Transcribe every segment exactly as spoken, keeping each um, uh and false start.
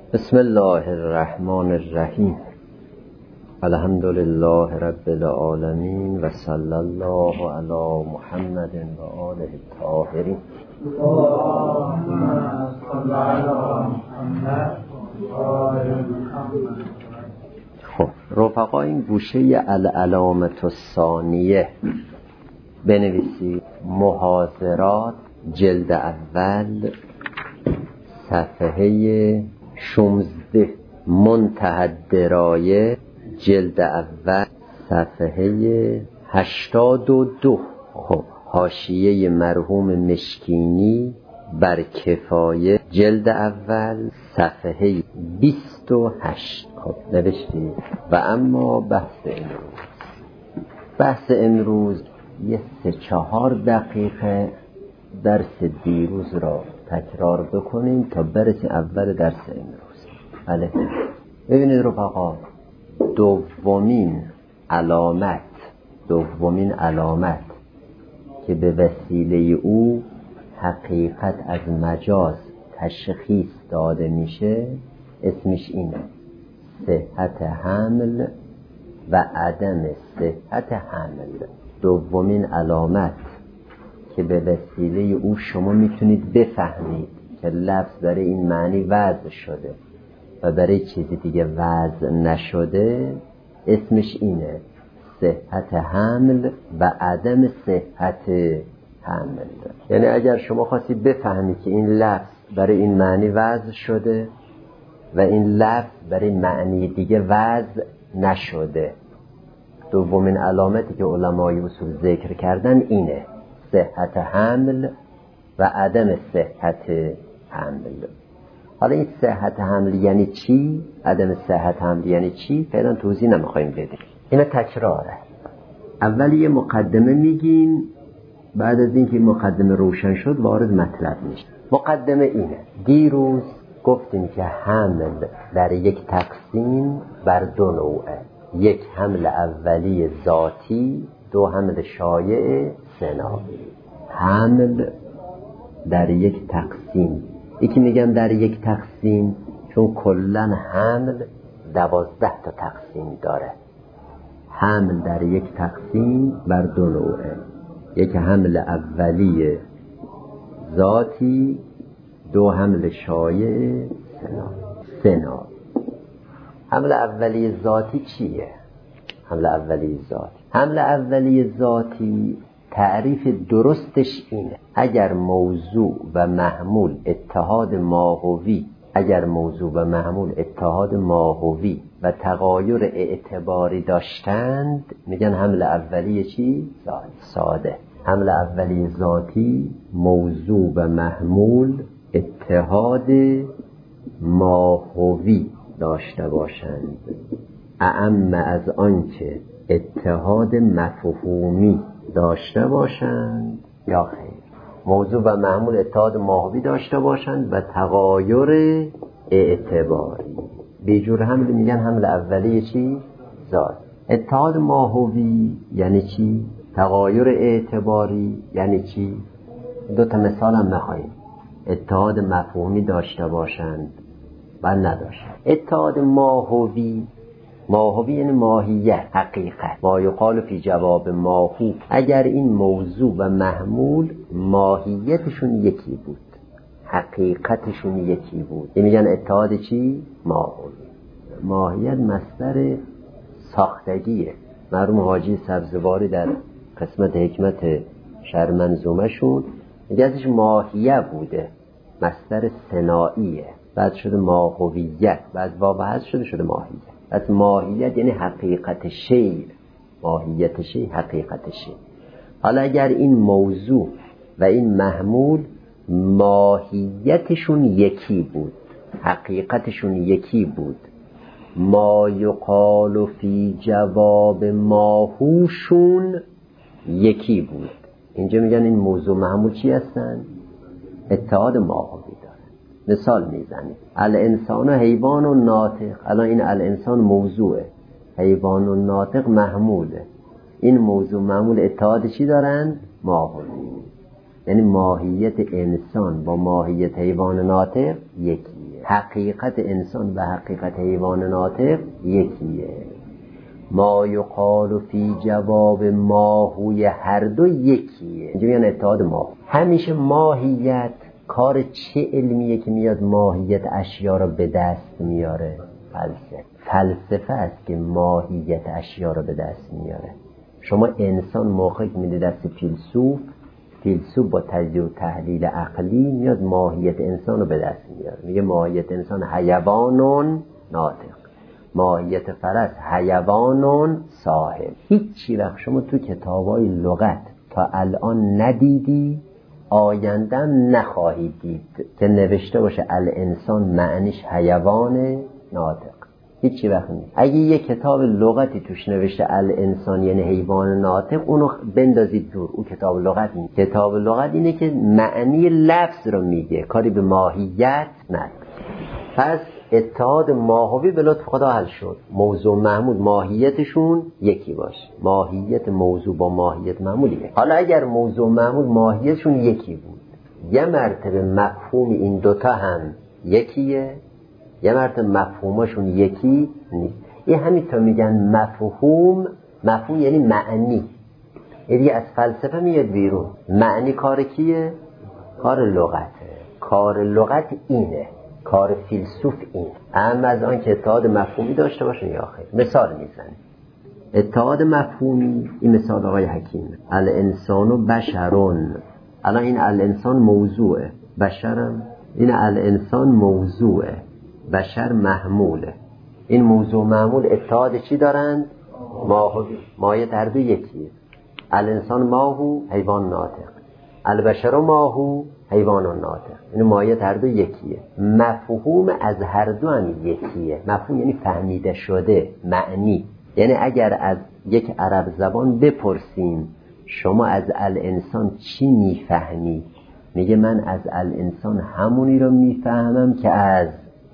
بسم الله الرحمن الرحیم. الحمد لله رب العالمین و صلی الله علی محمد و آله الطاهرین. خب رفقا، این گوشه العلامة الثانیه بنویسید. محاضرات جلد اول صفحه شانزده. منتهی الدرایه جلد اول صفحه هشتاد و دو. خب حاشیه مرحوم مشکینی بر کفایه جلد اول صفحه بیست و هشت. خب نوشتید. و اما بحث امروز بحث امروز یه سه چهار دقیقه درس دیروز را تکرار بکنیم تا برسیم اول درس امروز. بله ببینید رفقا، دومین علامت دومین علامت که به وسیله او حقیقت از مجاز تشخیص داده میشه اسمش اینه: صحت حمل و عدم صحت حمل. دومین علامت که به وسیله او شما میتونید بفهمید که لفظ برای این معنی وضع شده و برای چیزی دیگه وضع نشده اسمش اینه: صحت حمل و عدم صحت حمل. یعنی اگر شما خواستید بفهمید که این لفظ برای این معنی وضع شده و این لفظ برای معنی دیگه وضع نشده، دومین علامتی که علمای اصول ذکر کردن اینه: صحت حمل و عدم صحت حمل. حالا این صحت حمل یعنی چی؟ عدم صحت حمل یعنی چی؟ فعلا توضیح نمیخوایم بدیم، اینا تکراره. اول یه مقدمه میگیم، بعد از اینکه مقدمه روشن شد وارد مطلب میشه. مقدمه اینه: دیروز گفتیم که حمل در یک تقسیم بر دو نوعه: یک حمل اولی ذاتی، دو حمل شایع ثنایی. حمل در یک تقسیم، یکی میگم در یک تقسیم چون کلن حمل دوازده تا تقسیم داره. حمل در یک تقسیم بر دو نوعه: یک حمل اولی ذاتی، دو حمل شایع ثنایی. حمل اولی ذاتی چیه؟ حمل اولی ذاتی حمل اولی ذاتی تعریف درستش اینه: اگر موضوع و محمول اتحاد ماهوی اگر موضوع و محمول اتحاد ماهوی و تغایر اعتباری داشتند میگن حمل اولی چی؟ ذاتی. ساده. حمل اولی ذاتی موضوع و محمول اتحاد ماهوی داشته باشند، اعم از آنچه اتحاد مفهومی داشته باشند یا خیر. موضوع و معمول اتحاد ماهوی داشته باشند و تغایر اعتباری. بیجور حمل میگن حمل اولیه چی؟ ذات. اتحاد ماهوی یعنی چی؟ تغایر اعتباری یعنی چی؟ دو تا مثال هم میخواییم. اتحاد مفهومی داشته باشند و نداشتند. اتحاد ماهوی ماهوی یعنی ماهیت، حقیقت. ما یقال فی جواب ماهو، اگر این موضوع و محمول ماهیتشون یکی بود، حقیقتشون یکی بود، این میگن اتحاد چی؟ ماهوی. ماهیت مصدر ساختگیه. مرحوم حاجی سبزواری در قسمت حکمت شرح منظومه شون میگه ازش ماهیه بوده، مصدر ثنائیه، بعد شده ماهویت، بعد واو حذف شده شده ماهیت. از ماهیت یعنی حقیقت شی، ماهیت شی حقیقت شی. حالا اگر این موضوع و این محمول ماهیتشون یکی بود، حقیقتشون یکی بود، ما یقال فی جواب ماهوشون یکی بود، اینجا میگن این موضوع محمول چی هستن؟ اتحاد ماهوی دارن. مثال میزنیم: الانسان حیوان و ناطق. الان این الانسان موضوعه، حیوان و ناطق محموله. این موضوع محمول اتحاد چی دارن؟ ماهوی. یعنی ماهیت انسان با ماهیت حیوان ناطق یکیه. حقیقت انسان و حقیقت حیوان ناطق یکیه. ما یقال فی جواب ماهوی هر دو یکیه. اینجا میان اتحاد ماه. همیشه ماهیت کار چه علمیه که میاد ماهیت اشیا را به دست میاره؟ فلسفه. فلسفه است که ماهیت اشیا را به دست میاره. شما انسان موقعی که میده دست فیلسوف، فیلسوف با تجزیه و تحلیل عقلی میاد ماهیت انسان رو به دست میاره. میگه ماهیت انسان حیوانون ناطق، ماهیت فرس حیوانون صاحب. هیچی وقت شما تو کتابای لغت تا الان ندیدی، آیندم نخواهید دید که نوشته باشه الانسان معنیش حیوان ناطق. هیچی وقت نیست. اگه یه کتاب لغتی توش نوشته الانسان یعنی حیوان ناطق، اونو بندازید دور. اون کتاب لغت نیست. کتاب لغت اینه که معنی لفظ رو میگه، کاری به ماهیت نداره. پس اتحاد ماهوی به لطف خدا حل شد. موضوع محمول ماهیتشون یکی باشه. ماهیت موضوع با ماهیت محمول یکی. حالا اگر موضوع محمول ماهیتشون یکی بود، یه مرتبه مفهوم این دوتا هم یکیه، یه مرتبه مفهومشون یکی نیست. این همین تا میگن مفهوم، مفهوم یعنی معنی. یعنی از فلسفه میاد بیرون. معنی کار کیه؟ کار لغته. کار لغت اینه، کار فیلسوف این. اما از آن که اتحاد مفهومی داشته باشن یا خیر. مثال میزنه اتحاد مفهومی. این مثال آقای حکیم، الانسان بشرون. الان این الانسان موضوعه، بشرم این الانسان موضوعه، بشر محموله. این موضوع محمول اتحاد چی دارند؟ ماهوی. ماهیت هر دو یکیه. الانسان ماهو حیوان ناطق، البشر ماهو حیوان ناطق. این ماهیت هر دو یکیه. مفهوم از هر دو هم یکیه. مفهوم یعنی فهمیده شده، معنی. یعنی اگر از یک عرب زبان بپرسیم شما از الانسان چی میفهمی؟ میگه من از الانسان همونی رو میفهمم که از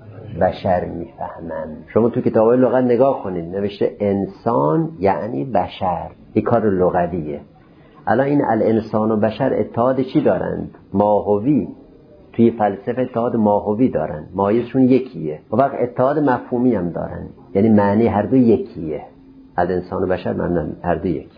بشر میفهمم. شما تو کتابای لغت نگاه کنید، نوشته انسان یعنی بشر. این کار لغویه. الان این الانسان و بشر اتحاد چی دارند؟ ماهوی. توی فلسفه اتحاد ماهوی دارند، ماهیتشون یکیه. و وقت اتحاد مفهومی هم دارند، یعنی معنی هر دو یکیه. الانسان و بشر معنی هر دو یکی.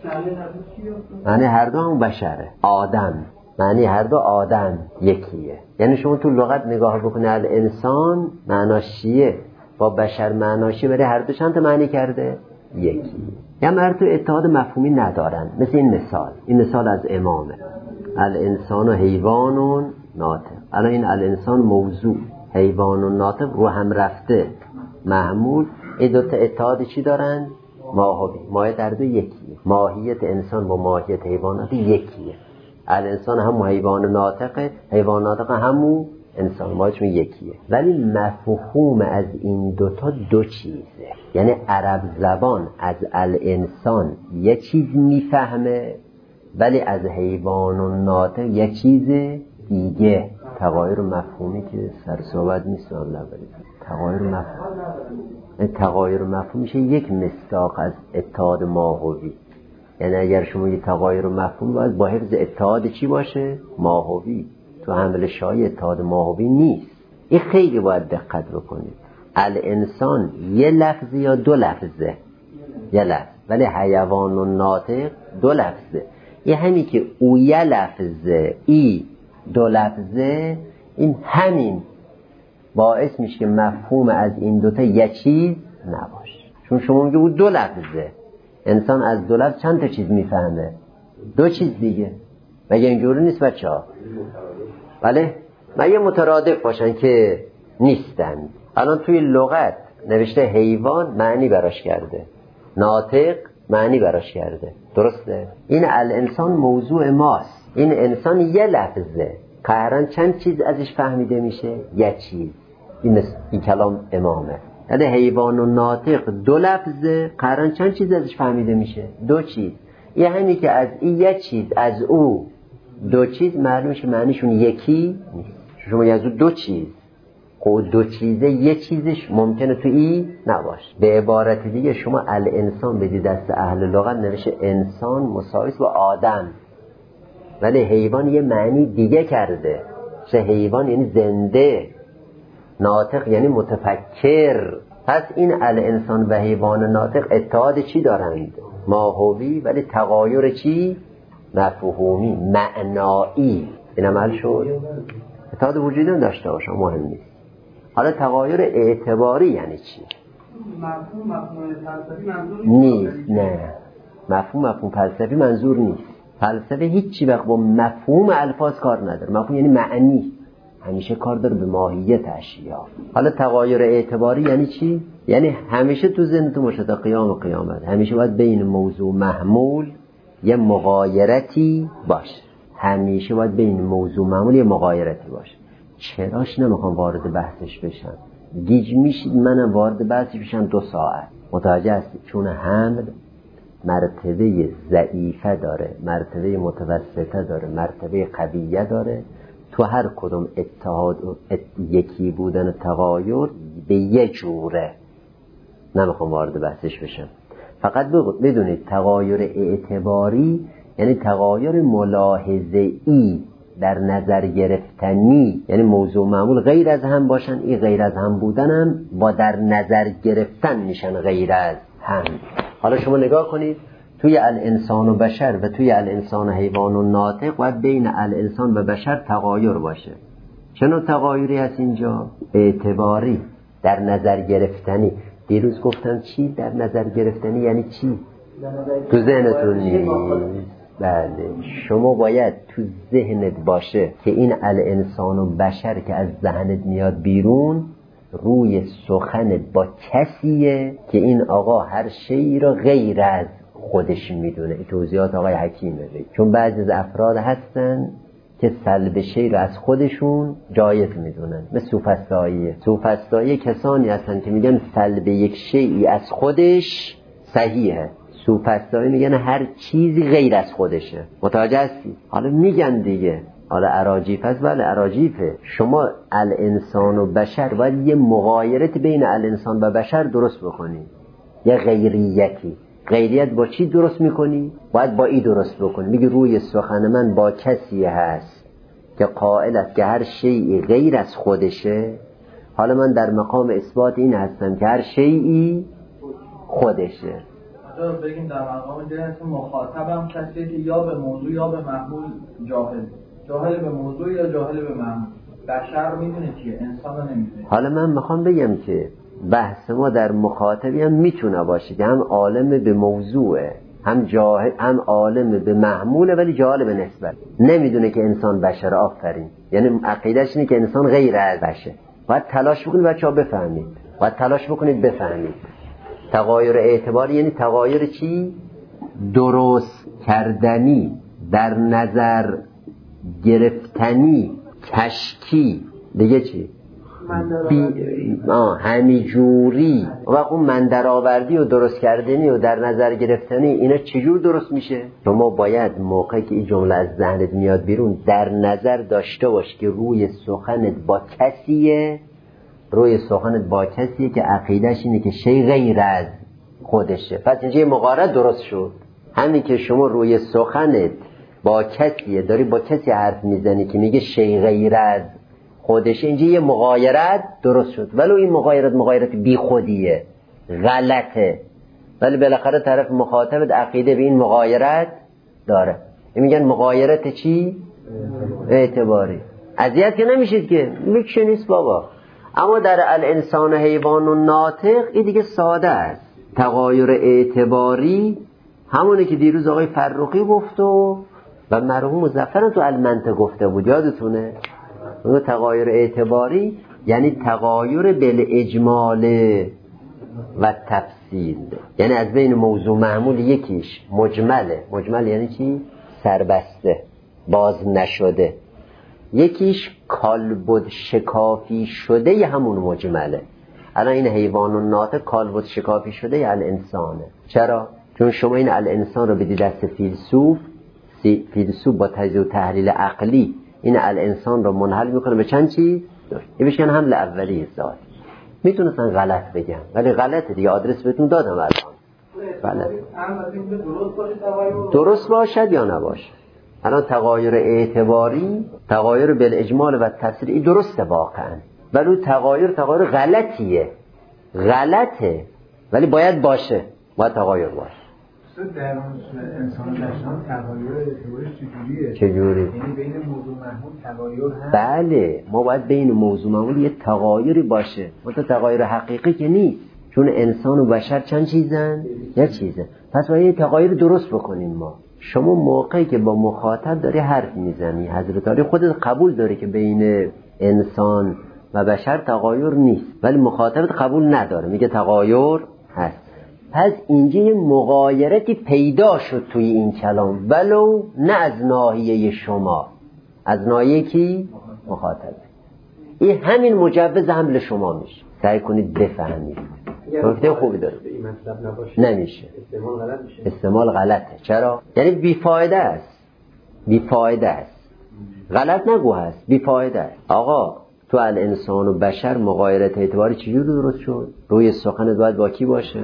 معنی هر دو هم بشره. آدم معنی هر دو آدم یکیه. یعنی شما تو لغت نگاه بکنه الانسان معناش چیه با بشر معناشی، برای هر دو چند تا معنی کرده؟ یکی. یا مرد تو اتحاد مفهومی ندارن. مثل این مثال، این مثال از امامه، الانسان و حیوان ناطق. الان این الانسان موضوع، حیوان و ناطق رو هم رفته محمول. این دوتا اتحاد چی دارن؟ ماهوی. ماهیت هر دو یکیه. ماهیت انسان با ماهیت حیوانات یکیه. الانسان هم حیوان ناطقه، حیوان ناطقه همون انسان، ماهیتشون یکیه. ولی مفهوم از این دوتا دو چیزه. یعنی عرب زبان از الانسان یه چیز میفهمه، ولی از حیوان و ناطق یه چیز دیگه. تغایر مفهومی که سر صحبت نیست هم نبرید. تغایر مفهوم، تغایر مفهوم میشه یک مصداق از اتحاد ماهوی. یعنی اگر شما یه تغایر مفهوم باید با حفظ اتحاد چی باشه؟ ماهوی. تو حمل شای اتحاد ماهوی نیست. این خیلی باید دقت بکنید. الانسان یه لفظه یا دو لفظه؟ یه لفظ. ولی حیوان و ناطق دو لفظه. یه همین که او یه لفظه، ای دو لفظه، این همین باعث میشه که مفهوم از این دوتا یه چیز نباشه. چون شما میگه او دو لفظه، انسان از دو لفظ چند تا چیز میفهمه؟ دو چیز دیگه. مگه اینجوری نیست بچه ها؟ بله؟ مگه مترادف باشن که نیستن؟ الان توی لغت نوشته حیوان معنی براش کرده، ناطق معنی براش کرده، درسته؟ این الانسان موضوع ماست. این انسان یه لفظه، قهرن چند چیز ازش فهمیده میشه؟ یه چیز. این, این کلام امامه. یعنی حیوان و ناطق دو لفظه، قهرن چند چیز ازش فهمیده میشه؟ دو چیز. یعنی که از این یه چیز، از او دو چیز معلوم شه معنیشون یکی نیست. شما از او دو چیز، خود دو چیزه یه چیزش ممکنه تو این نباشه. به عبارت دیگه شما الانسان بدید دست اهل لغت نوشه انسان مساوی با آدم، ولی حیوان یه معنی دیگه کرده. چه حیوان یعنی زنده، ناطق یعنی متفکر. پس این الانسان و حیوان ناطق اتحاد چی دارند؟ ماهوی، ولی تغایر چی؟ مفهومی، معنایی. این عمل شد اتحاد وجودی هم داشته باشه مهم نیست. حالا تغایر اعتباری یعنی چی؟ مفهوم مفهوم فلسفی منظور نیست. نه، مفهوم مفهوم فلسفی منظور نیست. فلسفه هیچی وقت با مفهوم الفاظ کار نداره. مفهوم یعنی معنی، همیشه کار داره به ماهیت اشیا. حالا تغایر اعتباری یعنی چی؟ یعنی همیشه تو ذهن تو باشه تا قیام قیامت، همیشه باید بین موضوع محمول یه مغایرتی باشه. همیشه باید بین موضوع محمول یه مغایرتی باشه. چراش نمیخوام وارد بحثش بشم، گیج میشید منم وارد بحثش بشم دو ساعت. متوجه هستید؟ چون حمل مرتبه ضعیفه داره، مرتبه متوسطه داره، مرتبه قویه داره. تو هر کدوم اتحاد و ات... یکی بودن تغایر به یه جوره. نمیخوام وارد بحثش بشم. فقط بدونید تغایر اعتباری یعنی تغایر ملاحظه‌ای در نظر گرفتنی، یعنی موضوع معمول غیر از هم باشن، این غیر از هم بودنم با در نظر گرفتن میشن غیر از هم. حالا شما نگاه کنید توی الانسان و بشر و توی الانسان و حیوان و ناطق باید بین الانسان و بشر تغایر باشه. چنو تغایری هست اینجا؟ اعتباری، در نظر گرفتنی. دیروز گفتم چی در نظر گرفتنی یعنی چی؟ تو ذهنتون نیست. بله، شما باید تو ذهنت باشه که این الانسان و بشر که از ذهنت میاد بیرون روی سخنت با کسیه که این آقا هر شیء را غیر از خودش میدونه. این توضیحات آقای حکیمه. چون بعضی از افراد هستن که سلب شیء را از خودشون جایز میدونن، مثل سوفسطاییه. سوفسطایی کسانی هستن که میگن سلب یک شیئی از خودش صحیحه. سوفسطایی میگن هر چیزی غیر از خودشه. متوجه هستی؟ حالا میگن دیگه، حالا اراجیف هست. بله اراجیفه. شما الانسان و بشر باید یه مغایرت بین الانسان و بشر درست بکنی، یه غیریتی. غیریت با چی درست میکنی؟ باید با ای درست بکنی. میگه روی سخن من با کسی هست که قائل است که هر شیئی غیر از خودشه. حالا من در مقام اثبات این هستم که هر شیئی خودشه. بگیم در مقام جنس مخاطبم کسیه که یا به موضوع یا به محمول جاهل، جاهل به موضوع یا جاهل به محمول. بشر میدونه چیه، انسان رو نمیدونه. حالا من میخوام بگم که بحث ما در مخاطبی هم میتونه باشه که هم عالم به موضوعه، هم جاهل، هم عالم به محموله ولی جاهل به نسبت. نمیدونه که انسان بشر. آفرین. یعنی عقیدهش اینه که انسان غیر از بشر. باید تلاش بکنید بچه‌ها بفهمید. باید تلاش بکنید بفهمید. تغایر اعتباری یعنی تغایر چی؟ درست کردنی، در نظر گرفتنی، کشکی. دیگه چی؟ بی... آه همی جوری. و اون من در آوردی و درست کردنی و در نظر گرفتنی اینا چجور درست میشه؟ شما باید موقعی که این جمله از ذهنت میاد بیرون در نظر داشته باش که روی سخنت با کسیه، روی سخنت با کسیه که عقیدش اینه که شی غیر از خودشه. پس اینجا مغایرت درست شد. همین که شما روی سخنت با کسیه، داری با کسی حرف میزنی که میگه شی غیر از خودشه، اینجا یه مغایرت درست شد. ولو این مغایرت مغایرت بی خودیه، غلطه، ولی بالاخره طرف مخاطب عقیده به این مغایرت داره. این میگن مغایرت چی؟ اعتباری. اذیت که نمیشید که میشه نیست بابا. اما در الانسان حیوان و ناطق این دیگه ساده است. تغایر اعتباری همونه که دیروز آقای فرخی گفت و و مرحوم مظفر تو المنطق گفته بود، یادتونه؟ اون تغایر اعتباری یعنی تغایر بالاجمال و تفصیل، یعنی از بین موضوع معمول یکیش مجمله. مجمل یعنی چی؟ سربسته، باز نشده. یکیش کالبد شکافی شده ی همون مجمله. الان این حیوان و ناطق کالبد شکافی شده ی الانسانه. چرا؟ چون شما این الانسان رو بدی دست فیلسوف، فیلسوف با تجزیه و تحلیل عقلی این الانسان رو منحل میکنه به چند چیز؟ این بشکن حمل اولی ذات. میتونستن غلط بگم ولی غلطه دیگه، آدرس بهتون دادم الان. غلط. درست باشد یا نباشد. الان تغایر اعتباری، تغایر بالاجمال و تفصیل، این درسته واقعا. ولی تغایر تغایر غلطیه، غلطه، ولی باید باشه، باید تغایر باشه. در انسان داشتن تغایر اعتبارش چجوریه؟ چجوری؟ یعنی بین موضوع محمول تغایر هست؟ بله، ما باید بین موضوع محمول یه تغایری باشه، مثلا تغایر حقیقی که نیست، چون انسان و بشر چند چیزن؟ یه چیزه. پس باید یه تغایر درست بکنیم. ما شما موقعی که با مخاطب داری حرف میزنی، حضرت علی خودت قبول داری که بین انسان و بشر تغایر نیست، ولی مخاطبت قبول نداره، میگه تغایر هست. پس اینجا یه مغایرتی پیدا شد توی این کلام، ولو نه از ناحیه شما، از ناحیه کی؟ مخاطب. این همین مجوز حمل شما میشه. سعی کنید بفهمید. نکته خوبی داره. نمیشه. استعمال غلط میشه. استعمال غلطه. چرا؟ یعنی بیفایده است. بیفایده است. غلط نگو هست. بیفایده است. آقا تو الانسان و بشر مغایرت اعتباری چجور درست شد؟ روی سخنت باید با کی باشه؟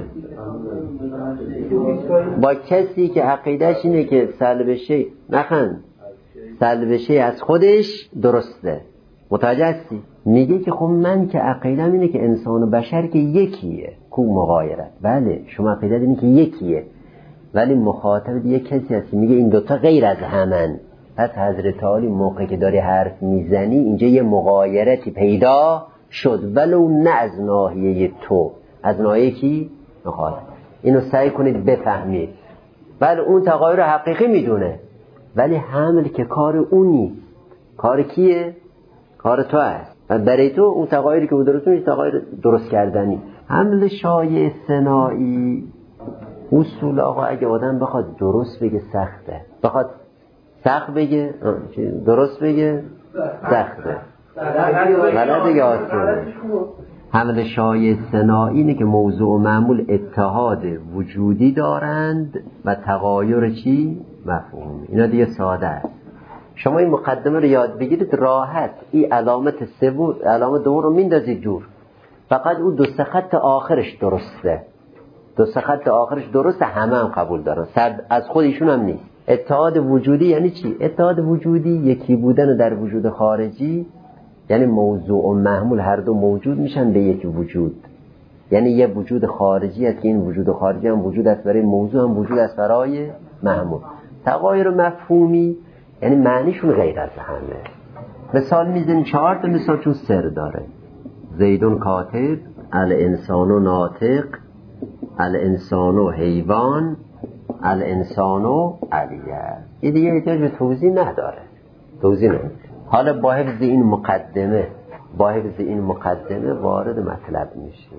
با کسی که عقیدهش اینه که سلب شی نخند، سلب شی از خودش درسته. متوجه هستی؟ میگه که خب من که عقیدم اینه که انسان و بشر که یکیه. کو مغایرت؟ بله شما عقیدت اینه که یکیه، ولی مخاطب یه کسی هستی میگه این دوتا غیر از همن. پس حضرت علی موقعی که داری حرف میزنی اینجا یه مغایرتی پیدا شد، ولو نه از ناحیه تو، از ناحیه کی؟ مخاطب. اینو سعی کنید بفهمید. بله اون تغایر حقیقی میدونه، ولی حمل که کار اونی، کار کیه؟ کار تو هست. و برای تو اون تغایری که درست میشه تغایر درست کردنی. حمل شایع صناعی اصول آقا اگه آدم بخواد درست بگه سخته، بخواد سخت بگه درست بگه سخته، غلط دیگه آسونه. حمل شایع صناعی اینه که موضوع و معمول اتحاد وجودی دارند و تغایر چی؟ مفهومی. اینا دیگه ساده است. شما این مقدمه رو یاد بگیرید راحت، این علامت سوم علامت دوم رو میندازید دور، فقط اون دو سه خط آخرش درسته. دو سه خط آخرش درسته، همه هم قبول دارن، سر از خودشون هم نیست. اتحاد وجودی یعنی چی؟ اتحاد وجودی یکی بودن در وجود خارجی، یعنی موضوع و محمول هر دو موجود میشن به یک وجود. یعنی یه وجود خارجی است که این وجود خارجی هم وجود است برای موضوع، هم وجود است برای محمول. تغایر مفهومی یعنی معنیشون غیر از همه. مثال میزنیم، چهار تا مثال چون سر داره. زیدون کاتب، الانسان ناطق، الانسان حیوان، الانسان علیه. این دیگه احتیاج به توضیح نداره، توضیح نداره. حالا با حفظ این مقدمه با حفظ این مقدمه وارد مطلب میشیم.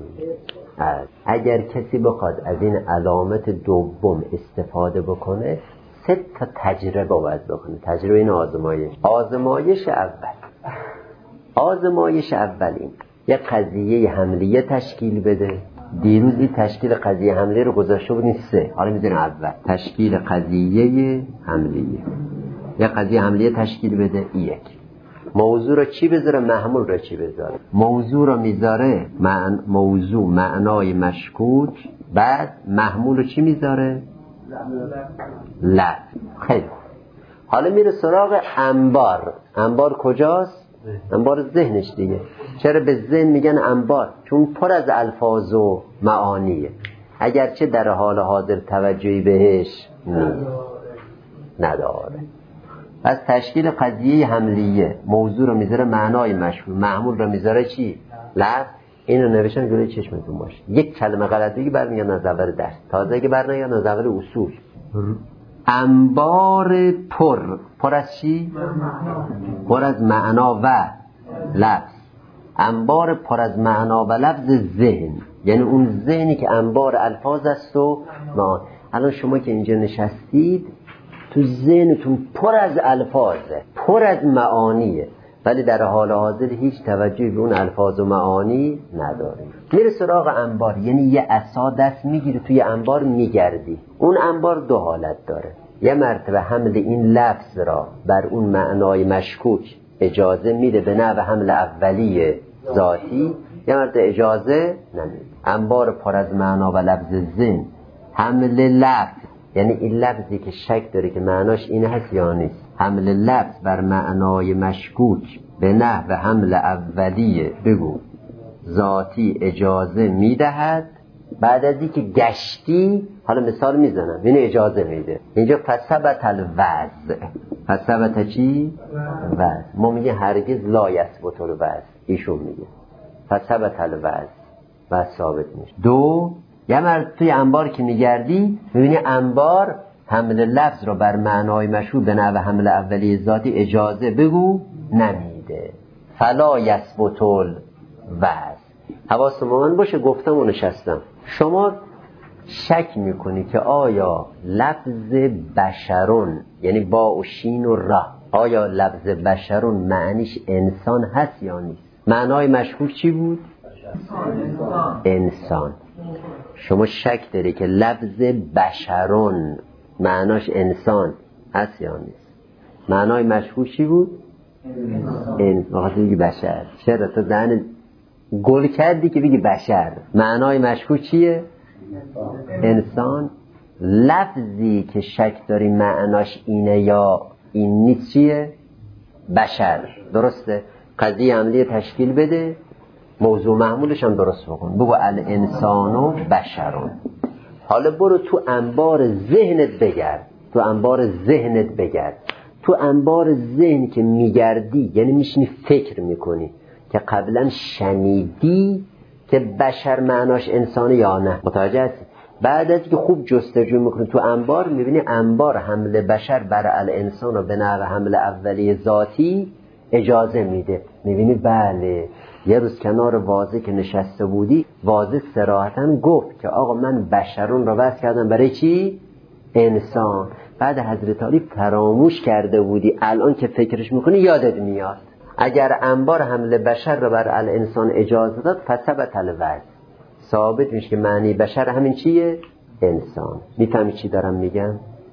اگر کسی بخواد از این علامت دوم استفاده بکنه، سه تا تجربه باید بکنه. تجربه این آزمایش آزمایش اول آزمایش اول این یک قضیه حملیه تشکیل بده. دیروز این تشکیل قضیه حملیه رو گذاشته بودیم سه، حالا میذاریم اول تشکیل قضیه حملیه. یک قضیه حملیه تشکیل بده. یک موضوع رو چی بذاره؟ محمول رو چی بذاره؟ موضوع رو میذاره معن... موضوع معنای مشکوک، بعد محمول رو چی میذاره؟ لفظ. خیلی حالا میره سراغ انبار. انبار کجاست؟ انبار ذهنش دیگه. چرا به ذهن میگن انبار؟ چون پر از الفاظ و معانیه، اگرچه در حال حاضر توجهی بهش نیست، نداره. پس تشکیل قضیه حملیه، موضوع رو میذاره معنای مشهور، محمول رو میذاره چی؟ لفظ. اینو نوشتن جلوی چشمتون باشه. یک کلمه غلط بگی برمیگردن از اول درس، تازه که برمیگردن از اول اصول. انبار پر پر از چی؟ پر از معنا و لفظ. انبار پر از معنا و لفظ ذهن، یعنی اون ذهنی که انبار الفاظ است و معانی. الان شما که اینجا نشستید تو ذهنتون پر از الفاظه، پر از معانیه، ولی در حال حاضر هیچ توجهی به اون الفاظ و معانی ندارید. میره سراغ انبار، یعنی یه عصا دست میگیره توی انبار میگردی. اون انبار دو حالت داره، یه مرتبه حمل این لفظ را بر اون معنای مشکوک اجازه میده به نحو حمل اولی ذاتی، یه مرتبه اجازه نمیده. انبار پر از معنا و لفظ ذهن، حمل لفظ یعنی این لفظی که شک داره که معناش این هست یا نیست، حمل لفظ بر معنای مشکوک به نحو حمل اولیه بگو ذاتی اجازه میدهد، بعد از اینکه گشتی، حالا مثال میزنم، این اجازه میده. اینجا فثبت الوضع، فثبت چی؟ وضع. ما میگه هرگز لا یثبت الوضع، ایشون میگه فثبت الوضع، وضع ثابت میشه. دو، یه مرد توی انبار که میگردی میبینی انبار حمل لفظ رو بر معنای مشهور به نحو حمل اولیه ذاتی اجازه بگو نمیده، فلا یثبت الوضع. حواستون باشه گفتم و نشستم. شما شک میکنی که آیا لفظ بشرون، یعنی با و شین و را، آیا لفظ بشرون معنیش انسان هست یا نیست؟ معنای مشهور چی بود؟ انسان. انسان. شما شک داری که لفظ بشرون معناش انسان هست یا نیست؟ معنای مشهور چی بود؟ انسان. وقتی بگی بشر، چرا تو دهن گل کردی که بگی بشر؟ معنای مشهور چیه؟ انسان. لفظی که شک داری معناش اینه یا این نیست چیه؟ بشر. درسته؟ قضیه عملی تشکیل بده، موضوع محمولش هم درست بکن، بگو الانسانو بشرون. حالا برو تو انبار ذهنت بگرد، تو انبار ذهنت بگرد. تو انبار ذهن که میگردی یعنی میشینی فکر میکنی که قبلا شنیدی که بشر معناش انسانه یا نه، متوجه هستی؟ بعد از که خوب جستجو میکنی تو انبار میبینی انبار حمل بشر بر الانسان و به نحو حمل اولیه ذاتی اجازه میده. میبینی بله، یه روز کنار واضح که نشسته بودی واضح صراحتاً گفت که آقا من بشرون را وضع کردم برای چی؟ انسان. بعد حضرت علی فراموش کرده بودی، الان که فکرش میکنی یادت میاد. اگر انبار حمل بشر را بر الانسان اجازه داد فثبت الوضع، ثابت میشه که معنی بشر همین چیه؟ انسان. میفهمی چی دارم میگم؟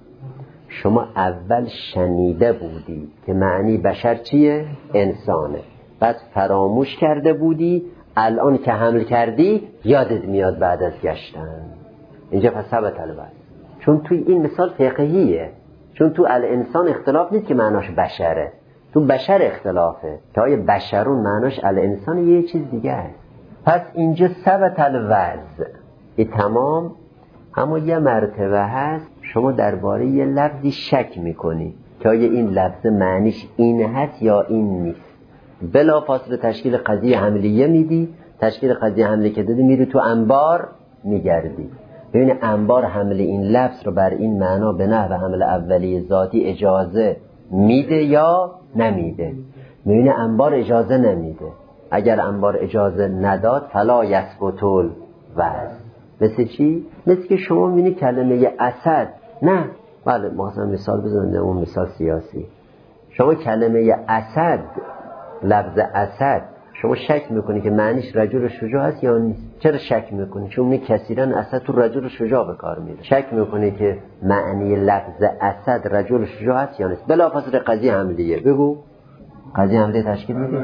شما اول شنیده بودی که معنی بشر چیه؟ انسانه، بعد فراموش کرده بودی، الان که حمل کردی یادت میاد بعد از گشتن. اینجا فثبت الوضع. چون توی این مثال فقهیه، چون تو الانسان اختلاف نیست که معناش بشره، تو بشر اختلافه که آیا بشرون معناش الانسان یه چیز دیگه است. پس اینجا ثبت الوضع ای تمام. اما یه مرتبه هست شما درباره یه لفظی شک میکنی که آیا این لفظ معنیش این هست یا این نیست. بلا فاصله تشکیل قضیه حملیه میدی، تشکیل قضیه حمله که دادی میری تو انبار میگردی، ببین انبار حمله این لفظ رو بر این معنا به نحو حمل اولیه ذاتی اجازه میده یا نمیده. میبینی انبار اجازه نمیده. اگر انبار اجازه نداد فلا یثبت الوضع. مثل چی؟ مثل که شما میبینی کلمه اسد، نه بله ما اصلا مثال بزنیم، اون مثال سیاسی. شما کلمه اسد، لفظ اسد، شما شک میکنی که معنیش رجل شجاع هست یا نیست. چرا شک میکنی؟ چون می کثیرا اسد تو رجل شجاع به کار میره. شک میکنی که معنی لفظ اسد رجل شجاع هست یا نیست. بلافاصله قضیه حملیه بگو، قضیه حملیه تشکیل میده.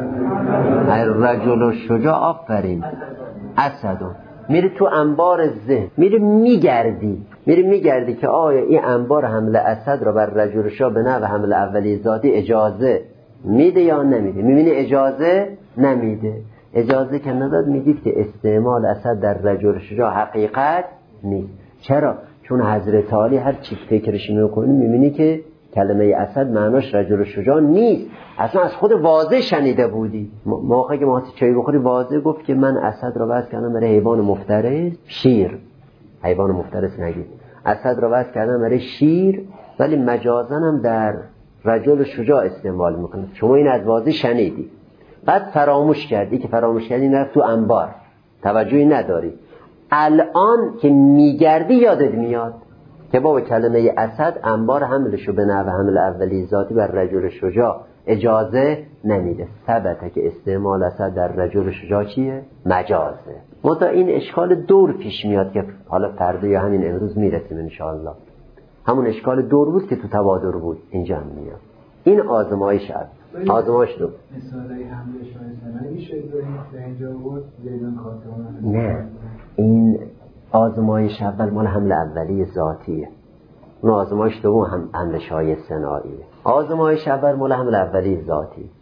رجل شجاع، آفرین، اسدون. میری تو انبار ذهن، میری میگردی میری میگردی که آیا این انبار حمل اسد را بر رجل شجاع به نحو حمل اولیه ذاتی اجازه میده یا نمیده. میبینی اجازه نمیده. اجازه که نداد میگید که استعمال اسد در رجل شجاع حقیقت نیست. چرا؟ چون حضرت علی هر چی فکرش میکنی میبینی که کلمه اسد معناش رجل شجاع نیست. اصلا از خود واضح شنیده بودی. موقعی که ما چای بخوری واضح گفت که من اسد را وضع کردم برای حیوان مفترس شیر. حیوان مفترس نگید، اسد را وضع کردم برای شیر، ولی مجازاً هم در رجل شجاع استعمال میکنه. شما این از واضح شنیدی، بعد فراموش کردی. که فراموش کردی نرفت تو انبار، توجهی نداری. الان که میگردی یادت میاد که بابا کلمه اسد انبار حملشو به نحو حمل اولی ذاتی بر رجل شجاع اجازه نمیده. ثبته که استعمال اسد در رجل شجاع چیه؟ مجازه. منتها این اشکال دور پیش میاد که حالا فردا یا همین امروز میرسیم انشاءالله. همون اشکال دور بود که تو توادر بود اینجا هم میاد. این آزمایش هست. آزمایش دو مثالی حمله شایستانه میشه در اینجا بود زیدان کارتون. نه، این آزمایش اول مال حمل اولیه ذاتیه. اون آزمایش دوم هم حمل شایستانه. آزمایش اول مال حمل اولیه ذاتی.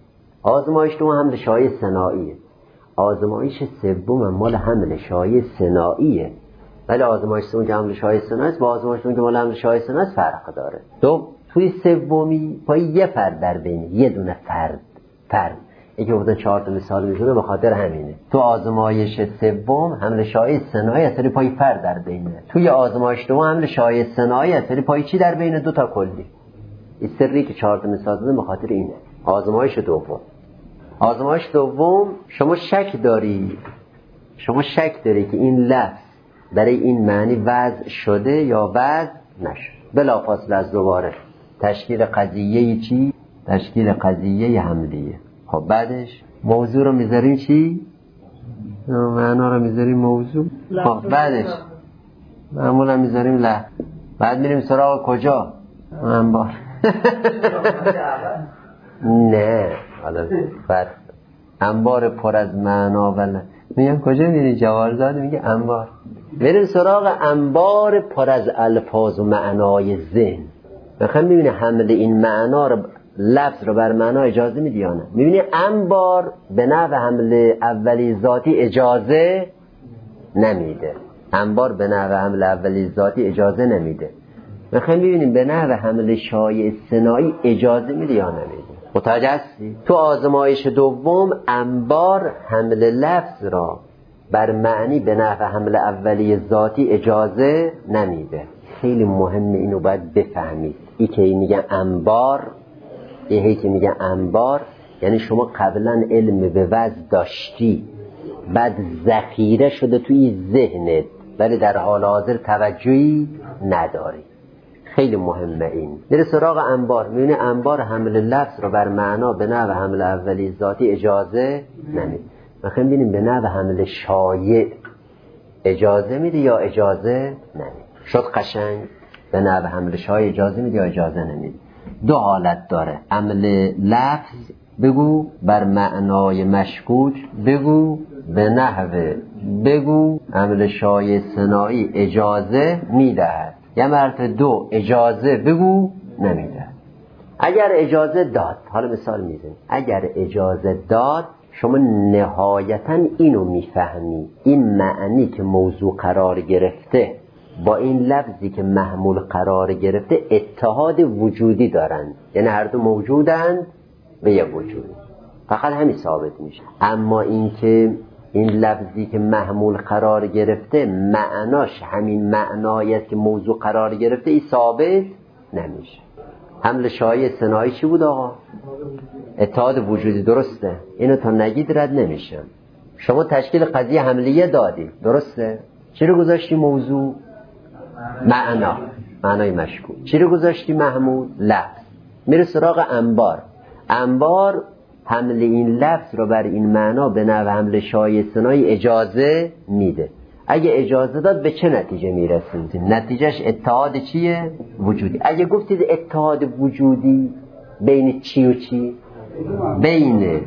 آزمایش دوم حمل شایع صناعیه. آزمایش سوم مال حمل شایع صناعیه، ولی آزمایش سوم که حمل شایع صناعی است با آزمایش دوم که مال حمل شایع صناعی است فرق داره. دو توی سومی پای یه فرد در بین یه دونه فرد فرد یکی بودن چهار تا مثال میزونه به خاطر همینه. تو آزمایش سوم حمل شایع صناعی است ولی پای فرد در بینه. توی آزمایش دوم حمل شایع صناعی است ولی پای چی در بینه؟ دو تا کلی. این سری که چهار تا مثال زدم به خاطر اینه. آزمایش دوم آزمایش دوم شما شک داری شما شک داری که این لفظ برای این معنی وضع شده یا وضع نشد. بلافاصله از دوباره تشکیل قضیه چی؟ تشکیل قضیه حملیه. خب بعدش موضوع رو میذاریم چی؟ معنا رو میذاریم موضوع. خب بعدش معمولا میذاریم لفظ. بعد میریم سراغ کجا؟ انبار. نه حالا بعد انبار پر از معنا ولی میگم کجا میری؟ جوارزاد میگه انبار. میریم سراغ انبار پر از الفاظ و معنای ذهن. بخوام میبینه حمل این معنا رو لفظ رو بر معنا اجازه میدی یا نه. میبینی انبار به نحو حمل اولی ذاتی اجازه نمیده. انبار به نحو حمل اولی ذاتی اجازه نمیده. بخوام ببینیم به نحو حمل شایع صناعی اجازه میده یا نمیده. متوجه هستی؟ تو آزمایش دوم انبار حمل لفظ را بر معنی به نحو حمل اولی ذاتی اجازه نمیده. خیلی مهمه اینو باید بفهمید. ای که میگن انبار یه که میگن انبار یعنی شما قبلا علم به وضع داشتی بعد ذخیره شده توی ذهنت ولی در حال حاضر توجهی نداری. خیلی مهمه این. میره سراغ انبار میونه انبار حمل لفظ رو بر معنا به نحو حمل اولی ذاتی اجازه نمیده. میخوایم ببینیم به نحو حمل شایع اجازه میده یا اجازه نمیده. شد قشنگ؟ به نحو حمل شایع اجازه میده یا اجازه نمیده. دو حالت داره. حمل لفظ بگو بر معنای مشکوک بگو به نحو بگو حمل شایع صناعی اجازه میدهد. یه مرتبه دو اجازه بگو نمیدهد. اگر اجازه داد، حالا مثال میزنیم، اگر اجازه داد شما نهایتا اینو میفهمی این معنی که موضوع قرار گرفته با این لفظی که محمول قرار گرفته اتحاد وجودی دارند، یعنی هر دو موجودند به یک وجود، فقط همین ثابت میشه. اما این که این لفظی که محمول قرار گرفته معناش همین معنایت که موضوع قرار گرفته ای ثابت نمیشه. حمل شایع صناعی چی بود آقا؟ اتحاد وجودی. درسته؟ اینو تا نگید رد نمیشم. شما تشکیل قضیه حملیه دادی، درسته؟ چی رو گذاشتی موضوع؟ معنا، معنای مشکوک. چی رو گذاشتی محمول؟ لفظ. میره سراغ انبار. انبار حمل این لفظ رو بر این معنا به نحو حمل شایع صناعی اجازه میده. اگه اجازه داد به چه نتیجه میرسید؟ نتیجهش اتحاد چیه؟ وجودی. اگه گفتید اتحاد وجودی بین چی و چی؟ بین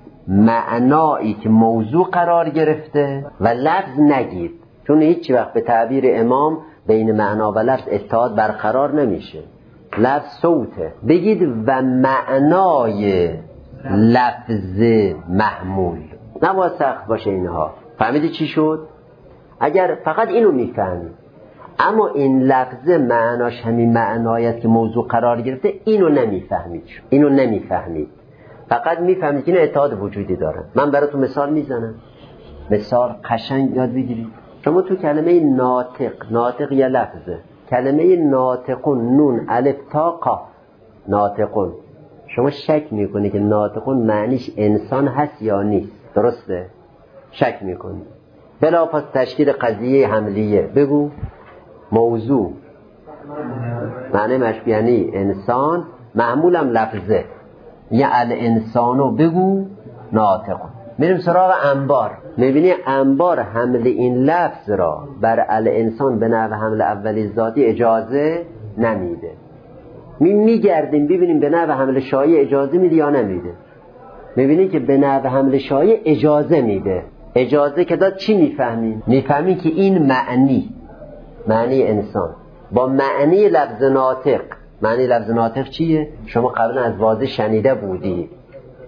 معنایی که موضوع قرار گرفته و لفظ نگید، چون هیچ وقت به تعبیر امام بین معنا و لفظ اتحاد برقرار نمیشه. لفظ صوته. بگید و معنای لفظ محمول. نباید سخت باشه اینها. فهمیدی چی شد؟ اگر فقط اینو میفهمید اما این لفظ معناش همین معنایت که موضوع قرار گرفته اینو نمیفهمید. اینو نمیفهمید فقط میفهمید که این اتحاد وجودی داره. من براتون مثال میزنم، مثال قشنگ یاد بگیرید. شما تو کلمه ناطق، ناطق یه لفظه، کلمه ناطقون نون الف تا قاف، ناطقون، شما شک میکنی که ناطقون معنیش انسان هست یا نیست، درسته؟ شک میکنی. بلافاصله تشکیل قضیه حملیه بگو موضوع معنی مشکوک یعنی انسان، معمولم لفظه، یه الانسانو بگو ناطقون. میریم سراغ انبار. میبینی انبار حمل این لفظ را بر الانسان به نحو حمل اولی ذاتی اجازه نمیده. می میگردیم ببینیم به نحو حمل شایع اجازه میده یا نمیده. میبینی که به نحو حمل شایع اجازه میده. اجازه که داد چی میفهمیم؟ میفهمیم که این معنی، معنی انسان با معنی لفظ ناطق، معنی لفظ ناطق چیه؟ شما قبلا از واضح شنیده بودی.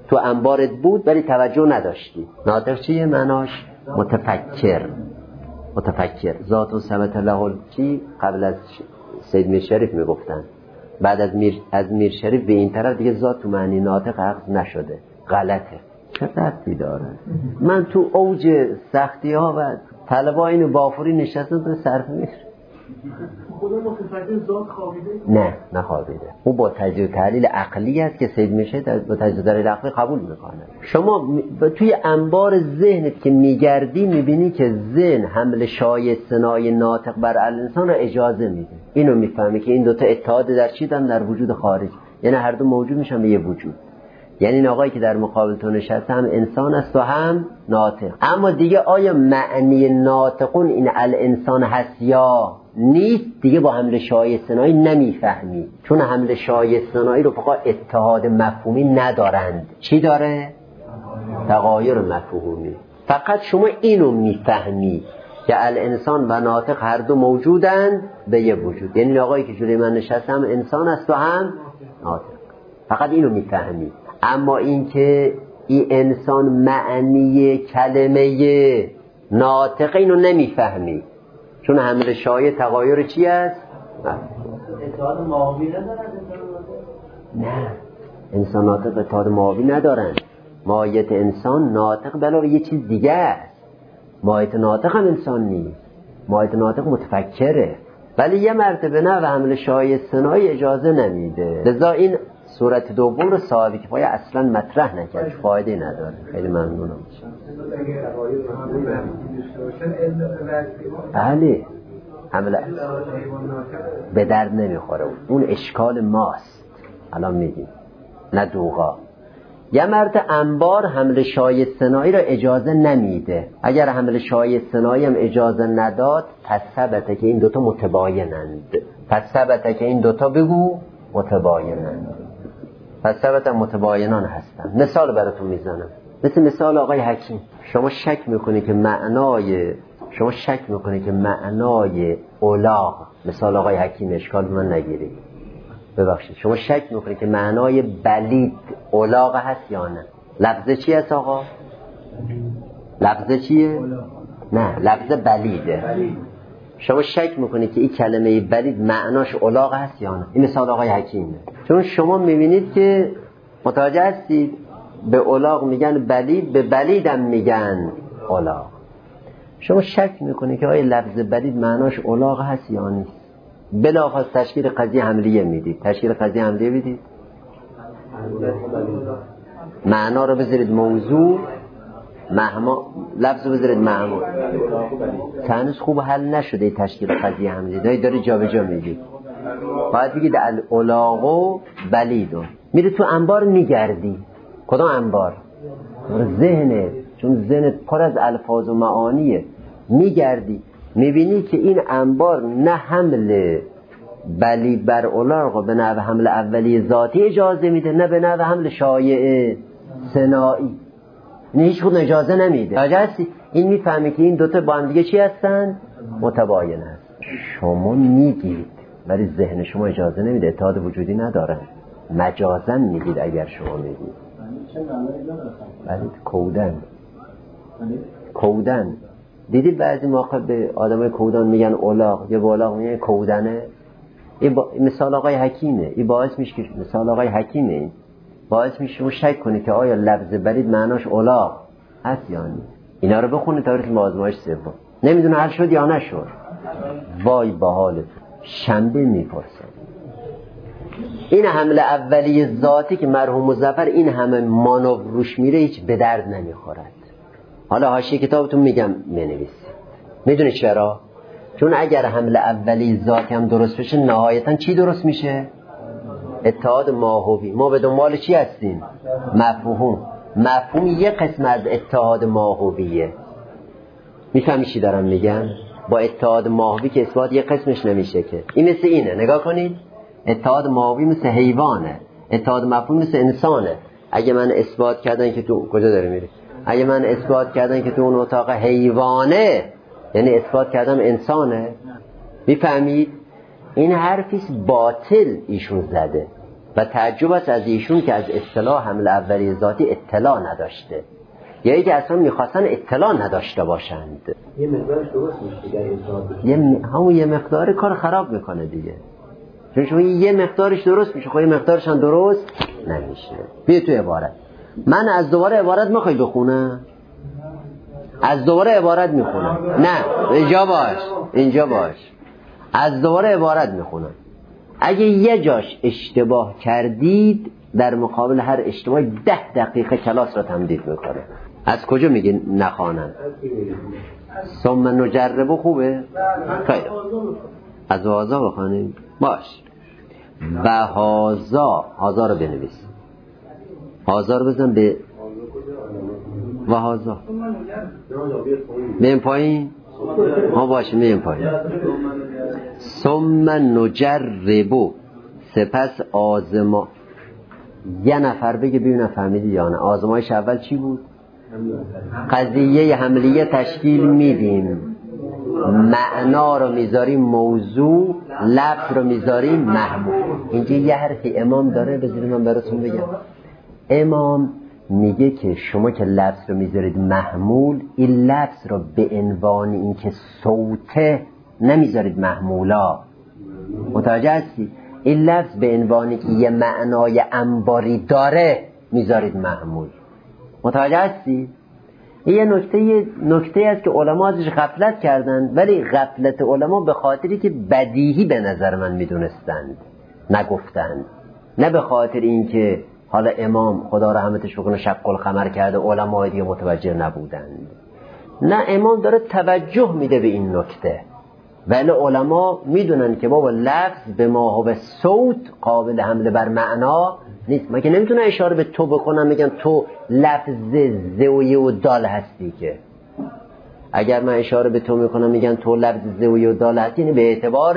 تو انبارت بود ولی توجه نداشتی. ناطق چیه معناش؟ متفکر. متفکر ذات و ثبت له چی قبل از سید میر شریف میگفتن، بعد از میر از میر شریف به این طرف دیگه ذات تو معنی ناطق عقد نشده. غلطه. چه ربطی داره؟ من تو اوج سختی ها و طلبا اینو بافوری نشستن تو صرف میر. خدا متفکر ذات خوابیده؟ نه نه خوابیده. او با تجزیه و تحلیل عقلی است که سید میشه با تجزیه و تحلیل عقلی قبول میکنه. شما توی انبار ذهنت که میگردی میبینی که ذهن حمل شایع ثنای ناطق بر الانسان را اجازه میده. اینو میفهمی که این دوتا اتحاد در چی دارن؟ در وجود خارج. یعنی هر دو موجود میشن به یه وجود. یعنی این آقایی که در مقابل تو نشسته هم انسان است و هم ناطق. اما دیگه آیا معنی ناطقون این الانسان هست یا نیست دیگه با حمل شایع ثنایی نمیفهمی، چون حمل شایع ثنایی رو فقط اتحاد مفهومی ندارند. چی داره؟ تغایر مفهومی. فقط شما اینو میفهمی که الانسان و ناطق هر دو موجودند به یه وجود. یعنی آقایی که جلوی من نشسته هم انسان است و هم ناطق. فقط اینو میفهمی. اما اینکه این انسان معنی کلمه ناطق اینو نمیفهمی، چون حمل شایع تغایر چی است؟ اتحاد ماهوی ندارن؟ نه، انسان ناطق اتحاد ماهوی ندارن. ماهیت انسان ناطق بلاوه یه چیز دیگه است. ماهیت ناطق هم انسان نیست. ماهیت ناطق متفکره، ولی یه مرتبه نه و حمل شایع ثنایی اجازه نمیده. لذا این صورت دوم رو صاحب کفایه اصلا مطرح نکرد، فایده نداره. خیلی ممنونم. بله، حمل به درد نمیخوره. اون اشکال ماست الان میگیم، نه دوغا. یه مرد انبار حمل شایع ثنایی را اجازه نمیده. اگر حمل شایع ثنایی هم اجازه نداد، پس ثبته که این دوتا متباینند. پس ثبته که این دوتا بگو متباینند. پس ثبت متباینان هستن. مثال براتون میزنم، مثل مثال آقای حکیم. شما شک میکنی که معنای شما شک میکنی که معنای اولاغ، مثال آقای حکیم، اشکال من نگیرید، ببخشید، شما شک میکنی که معنای بلید اولاغ هست یا نه؟ لفظه چی هست آقا؟ لفظه چیه؟ نه، لفظه بلیده. شما شک میکنی که این کلمه بلید معناش اولاغ هست یا نه؟ این مثال آقای حکیمه. چون شما میبینید که متوجه هستید به اولاغ میگن بلید، به بلیدم میگن اولاغ. شما شک میکنی که آیا لفظ بلید معناش اولاغ هست یا نیست؟ بلاخص تشکیل قضیه حملیه میدید. تشکیل قضیه حملیه میدید، معنا رو بذارید موضوع، مهما لفظ رو بذارید معنا. تنوز خوب حل نشده تشکیل قضیه حملیه، داری داری جا به جا میدید. باید بگید الاولاغ بلیدون. میره تو انبار میگردی. کدام انبار؟ ذهنه، چون ذهنت پر از الفاظ و معانیه. میگردی میبینی که این انبار نه حمل بلید بر اولاغ به نحو حمل اولی ذاتی اجازه میده، نه به نحو حمل شایع ثنایی. نه هیچ خود اجازه نمیده. اجازه این میفهمی که این دوتا با هم دیگه چی هستن؟ متباین هست. شما میگید ولی ذهن شما اجازه نمیده، اتحاد وجودی ندارن. مجازن میگید اگر شما میگید. ولی کودن کودن دیدید بعضی موقع به آدمای کودان میگن اولاغ، یه اولاغ میگن کودنه. این با... مثال آقای حکیمه. این باعث میشه که مثال آقای حکیمه این باعث میشه شما شک کنی که آیا لفظ بلید معناش اولاغ هست یا نه. اینا رو بخونید تا برسیم به آزمایش سوم. نمیدونه حل شد یا نشد. وای با حالت. شنبه میپرسن. این حمله اولیه ذاتی که مرحوم مظفر این همه مانور روش میره هیچ به درد نمیخورد. حالا حاشیه کتابتون میگم بنویسید. میدونی چرا؟ چون اگر حمله اولیه ذاتی هم درست بشه نهایتا چی درست میشه؟ اتحاد ماهوی. ما به دنبال چی هستیم؟ مفهوم. مفهوم یه قسم از اتحاد ماهویه. میفهمی چی دارم میگم؟ با اتحاد ماهوی که اثبات یه قسمش نمیشه که. این مثل اینه، نگاه کنید. اتحاد ماهوی مثل حیوانه، اتحاد مفهوم مثل انسانه. اگه من اثبات کردن که تو کجا داره میری؟ اگه من اثبات کردن که تو اون اتاق حیوانه، یعنی اثبات کردم انسانه. میفهمید؟ این حرفیست باطل ایشون زده. و تعجب است از ایشون که از اصطلاح حمل اولیه ذاتی اطلاع نداشته، یا اینکه اصلا میخواستن اطلاع نداشته باشند. یه مقدارش درست میشه دیگه اطلاع یه م... همون یه مقدار کار خراب میکنه دیگه، چون شما یه مقدارش درست میشه، خب یه مقدارش هم درست نمیشه. بیا تو عبارت، من از دوباره عبارت میخوای بخونم؟ از دوباره عبارت میخونم. نه اینجا باش، اینجا باش، از دوباره عبارت میخونم. اگه یه جاش اشتباه کردید در مقابل هر اشتباه ده دقیقه کلاس را تمدید میکنه. از کجا میگه نخوانن؟ ثم نجربه خوبه؟ خیلی از هازا بخوانیم. باش، و هازا، هازا رو بنویس، هازا رو بزن به و هازا میم پایین. ها باشه میم پایین. ثم نجربو، سپس آزما. یه نفر بگه ببینم فهمیدی یا نه. آزمایش اول چی بود؟ قضیه حملیه تشکیل میدیم، معنا رو میذاریم موضوع، لفظ رو میذاریم محمول. اینجا یه حرفی امام داره، بذارید من براتون بگم. امام میگه که شما که لفظ رو میذارید محمول، این لفظ رو به عنوان این که صوته نمیذارید محمولا. متوجه هستی؟ این لفظ به عنوانی که یه معنای انباری داره میذارید محمول. متوجه هستی؟ این یه نکته نکته است که علما ازش غفلت کردند، ولی غفلت علما به خاطری که بدیهی به نظر من میدونستند نگفتند، نه به خاطر این که حالا امام خدا رحمتش بکنه شق القمر کرده علمای دیگه متوجه نبودند. نه، امام داره توجه میده به این نکته، ولی علما میدونن که بابا لفظ به ما و به صوت قابل حمله بر معنا نیست. من که نمیتونه اشاره به تو بکنم میگم تو لفظ زویه و دال هستی، که اگر من اشاره به تو میکنم میگم تو لفظ زویه و دال هستی، یعنی به اعتبار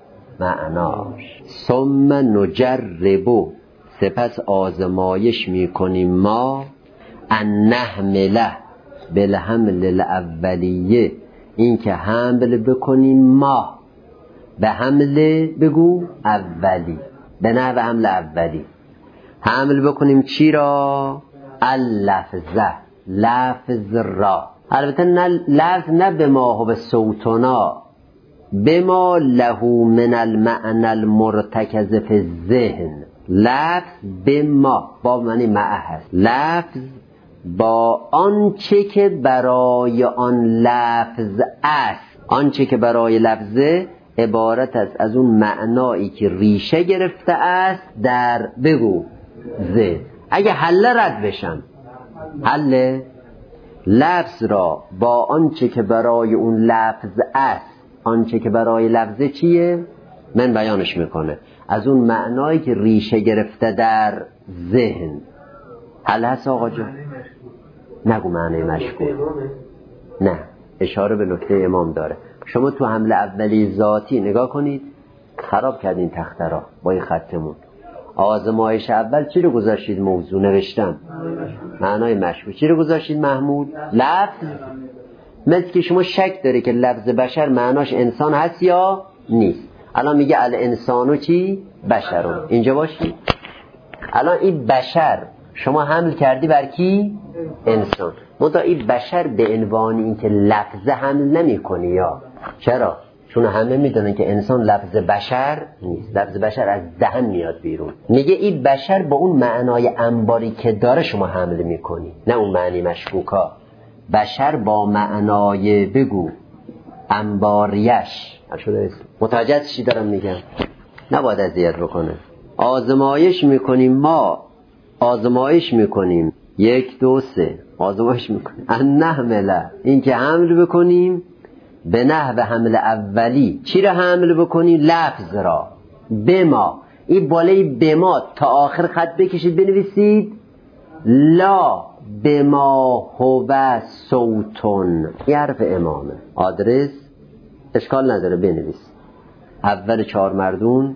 معناش. ثم نجربو، سپس آزمایش میکنیم ما، ان نحمله بالحمل الاولیه، این که حمل بکنیم ما به حمل، بگو اولی، به نحو حمل اولی حمل بکنیم چی را؟ اللفظه، لفظ را. البته نه لفظ، نه به ما و به صوتنا، به ما له من المعنى المرتکز فی الذهن. لفظ به ما با معنی معه هست، لفظ با آنچه که برای آن لفظ است. آنچه که برای لفظه عبارت است از اون معنایی که ریشه گرفته است در، بگو، ذهن. اگه حله رد بشم، حله لفظ را با آنچه که برای اون لفظ است. آنچه که برای لفظه چیه؟ من بیانش میکنه، از اون معنایی که ریشه گرفته در ذهن. حل هست آقا جان؟ نگو معنی مشکوک، نه، اشاره به نکته امام داره. شما تو حمله اولی ذاتی نگاه کنید، خراب کردین تخته را با این خطمون. آزمایش اول چی رو گذاشتید موضوع؟ نوشتم معنای مشکوک. چی رو گذاشتید محمول؟ لفظ. مثل که شما شک داره که لفظ بشر معناش انسان هست یا نیست. الان میگه الانسانو چی؟ بشرون. اینجا باشی. الان این بشر شما حمل کردی بر کی؟ انسان. منتها این بشر به عنوان این که لفظ حمل نمی کنی. یا چرا؟ چون همه میدونن که انسان لفظ بشر نیست، لفظ بشر از دهن میاد بیرون. میگه این بشر با اون معنای انباری که داره شما حمل میکنی، نه اون معنی مشکوکا. بشر با معنای، بگو، انباریش. متوجه چی دارم میگم؟ نباید اذیت بکنه. آزمایش میکنیم ما، آزمایش میکنیم، یک دو سه آزمایش میکنیم ان نحمله، این که حمل بکنیم به نحو حمل اولی. چی را حمل بکنیم؟ لفظ را. به ما، این بالای به ما تا آخر خط بکشید بنویسید لا به ما هو صوتون. این حرف امامه. آدرس اشکال نداره بنویس، اول چهار مردون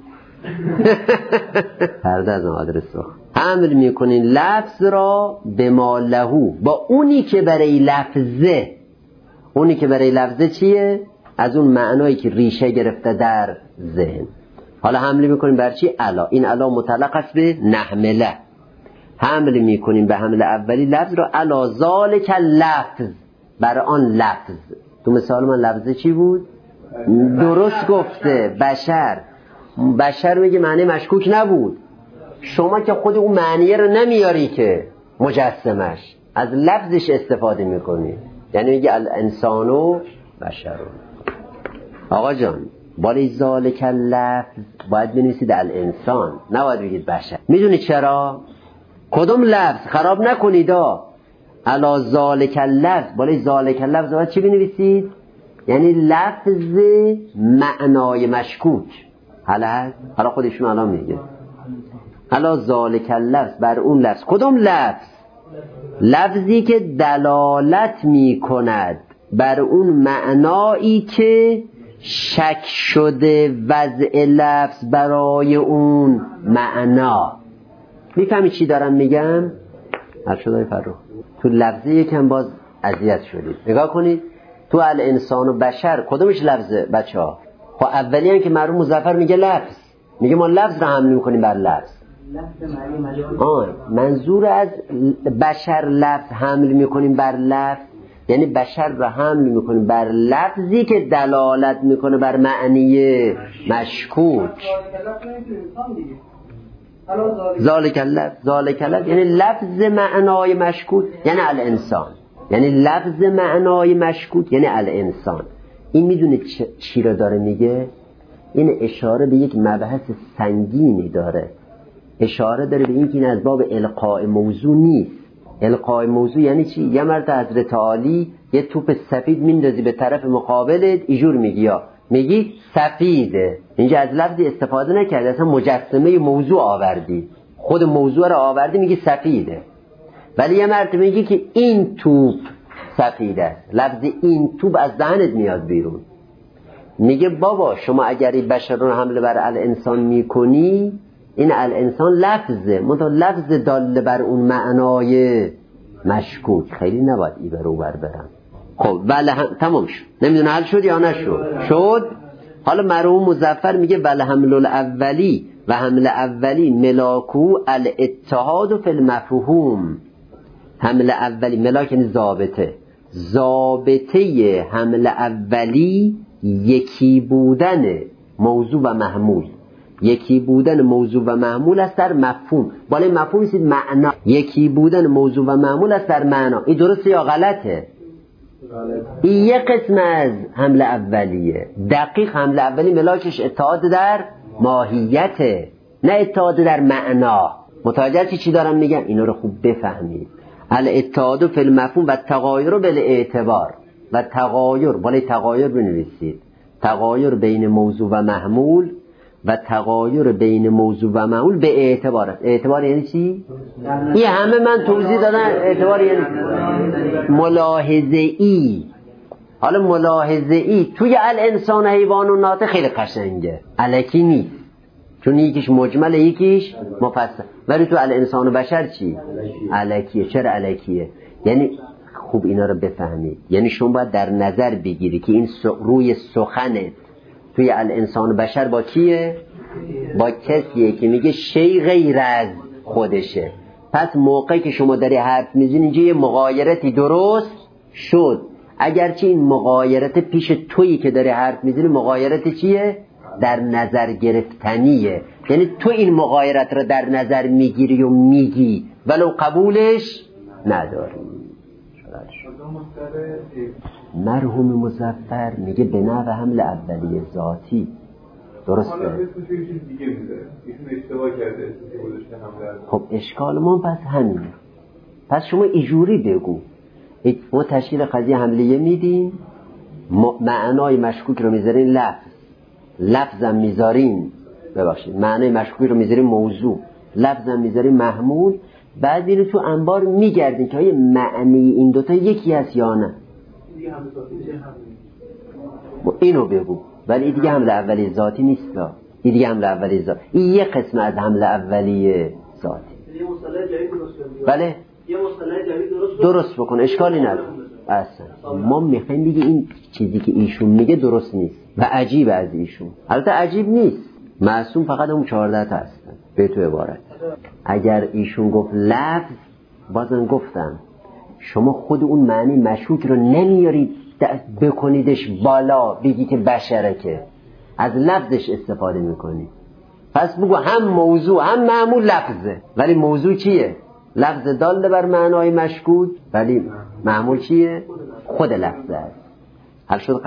پرده از آدرس رو حمل میکنین لفظ را به ما لهو، با اونی که برای لفظه. اونی که برای لفظه چیه؟ از اون معنایی که ریشه گرفته در ذهن. حالا حمله میکنیم بر چی؟ علا. این علا متعلق است به نحمله، حمله میکنیم به حمله اولی لفظ رو علا ذالک لفظ، بر آن لفظ. تو مثال من لفظه چی بود؟ درست گفته، بشر. بشر میگه معنی مشکوک نبود، شما که خود اون معنی رو نمیاری که مجسمش، از لفظش استفاده میکنی، یعنی میگه الانسانو بشرو. آقا جان بالا ذالک لفظ باید بنویسید الانسان، نباید بگید بشر. میدونید چرا؟ کدوم لفظ خراب نکنید ها. علا ذالک لفظ، بالا ذالک لفظ باید چی بنویسید؟ یعنی لفظ معنای مشکوک. حالا حالا خودشون الان میگه علا ذالک لفظ، بر اون لفظ. کدوم لفظ؟ لفظی که دلالت میکند بر اون معنایی که شک شده وضع لفظ برای اون معنا. میفهمی چی دارم میگم؟ ارشدای فرخ تو لفظی یکم باز اذیت شدید. نگاه کنید تو الانسان و بشر کدومش لفظه بچه ها؟ خب اولی هم که مرحوم مظفر میگه لفظ، میگه ما لفظ رو حمل میکنیم بر لفظ. آه منظور از بشر لفظ حمل میکنیم بر لفظ، یعنی بشر رو حمل میکنیم بر لفظی که دلالت میکنه بر معنی مشکوک. ذالک لفظ، ذالک لفظ یعنی لفظ معنای مشکوک، یعنی الانسان، یعنی لفظ معنای مشکوک یعنی الانسان. این میدونه چی رو داره میگه؟ این اشاره به یک مبحث سنگینی داره، اشاره داره به این که این از باب القاء موضوع نیست. القاء موضوع یعنی چی؟ یه مرتبه حضرت عالی یه توپ سفید میندازی به طرف مقابلت، ایجور میگی یا میگی سفیده، اینجا از لفظی استفاده نکردی، اصلا مجسمه موضوع آوردی، خود موضوع رو آوردی میگی سفیده. ولی یه مرتبه میگی که این توپ سفید است، لفظ این توپ از دهنت میاد بیرون. میگه بابا شما اگر این بشر رو حمله بر الانسان میکنی، این الانسان لفظه، منتها لفظ داله بر اون معنای مشکوک، خیلی نباید ای بر او بر برم. خب بله هم... تمام شد. نمیدونه حل شد یا نشد؟ شد. حالا مرحوم مظفر میگه بله حمل الاولی و حمل اولی ملاکو الاتحاد فی المفهوم. حمل اولی ملاک یعنی ضابطه، ضابطه حمل اولی یکی بودن موضوع و محمول، یکی بودن موضوع و محمول است در مفهوم. بالای مفهوم است معنا، یکی بودن موضوع و محمول است در معنا. این درسته یا غلطه؟ این یک قسم از حمل اولیه. دقیق حمل اولی ملاکش اتحاد در ماهیته، نه اتحاد در معنا. متوجه چی دارم میگم؟ اینا رو خوب بفهمید. الاتحاد فی المفهوم و تغایر بالاعتبار، و تغایر بالای تغایر بنویسید، تغایر بین موضوع و محمول و تغایر بین موضوع و محمول به اعتبار است. اعتبار یعنی چی؟ این همه من توضیح دادم. اعتبار یعنی ملاحظه ای. حالا ملاحظه ای توی الانسان حیوان و ناطق خیلی قشنگه، الکی نیست، چون یکیش مجمل یکیش مفصل. ولی تو الانسان و بشر چی؟ الکیه. چرا الکیه؟ یعنی خوب اینا رو بفهمید. یعنی شما باید در نظر بگیری که این روی سخنت توی الانسان و بشر با کیه؟ با کسیه که میگه شی غیر از خودشه. پس موقعی که شما داری حرف میزنی اینجا یه مغایرتی درست شد، اگرچه این مغایرت پیش تویی که داری حرف میزنی مغایرت چیه؟ در نظر گرفتنیه. یعنی تو این مغایرت رو در نظر میگیری و میگی ولو قبولش نداری. مرحوم مظفر میگه به نحو حمل اولیه ذاتی. درسته؟ خب اشکال ما پس همینه. پس شما ایجوری بگو، ما تشکیل قضیه حملیه میدیم، معنای مشکوک رو میذارین لفظ، لفظم میذارین ببخشید معنای مشکوک رو میذارین موضوع، لفظم میذارین محمول. بعد اینو تو انبار میگردین که های معنی این دوتا یکی هست یا نه. اینو بگو. ولی دیگه حمله اولی ذاتی نیست. این دیگه حمله اولی ذاتی، این یه قسم از حمله اولی ذاتی. یه مصطلح جدید درست کنید. بله یه مصطلح جدید درست درست بکن، اشکالی نداره. اصلا ما میخوایم بگیم این چیزی که ایشون میگه درست نیست و عجیب از ایشون. البته عجیب نیست، معصوم فقط اون چهارده تا هستن به تو عبارت. اگر ایشون گفت لفظ، بازم گفتم شما خود اون معنی مشکوک رو نمیارید بکنیدش بالا بگی که بشره، که از لفظش استفاده میکنید. پس بگو هم موضوع هم معمول لفظه، ولی موضوع چیه؟ لفظ دال بر معنای مشکوک، ولی معمول چیه؟ خود لفظه است. حل شد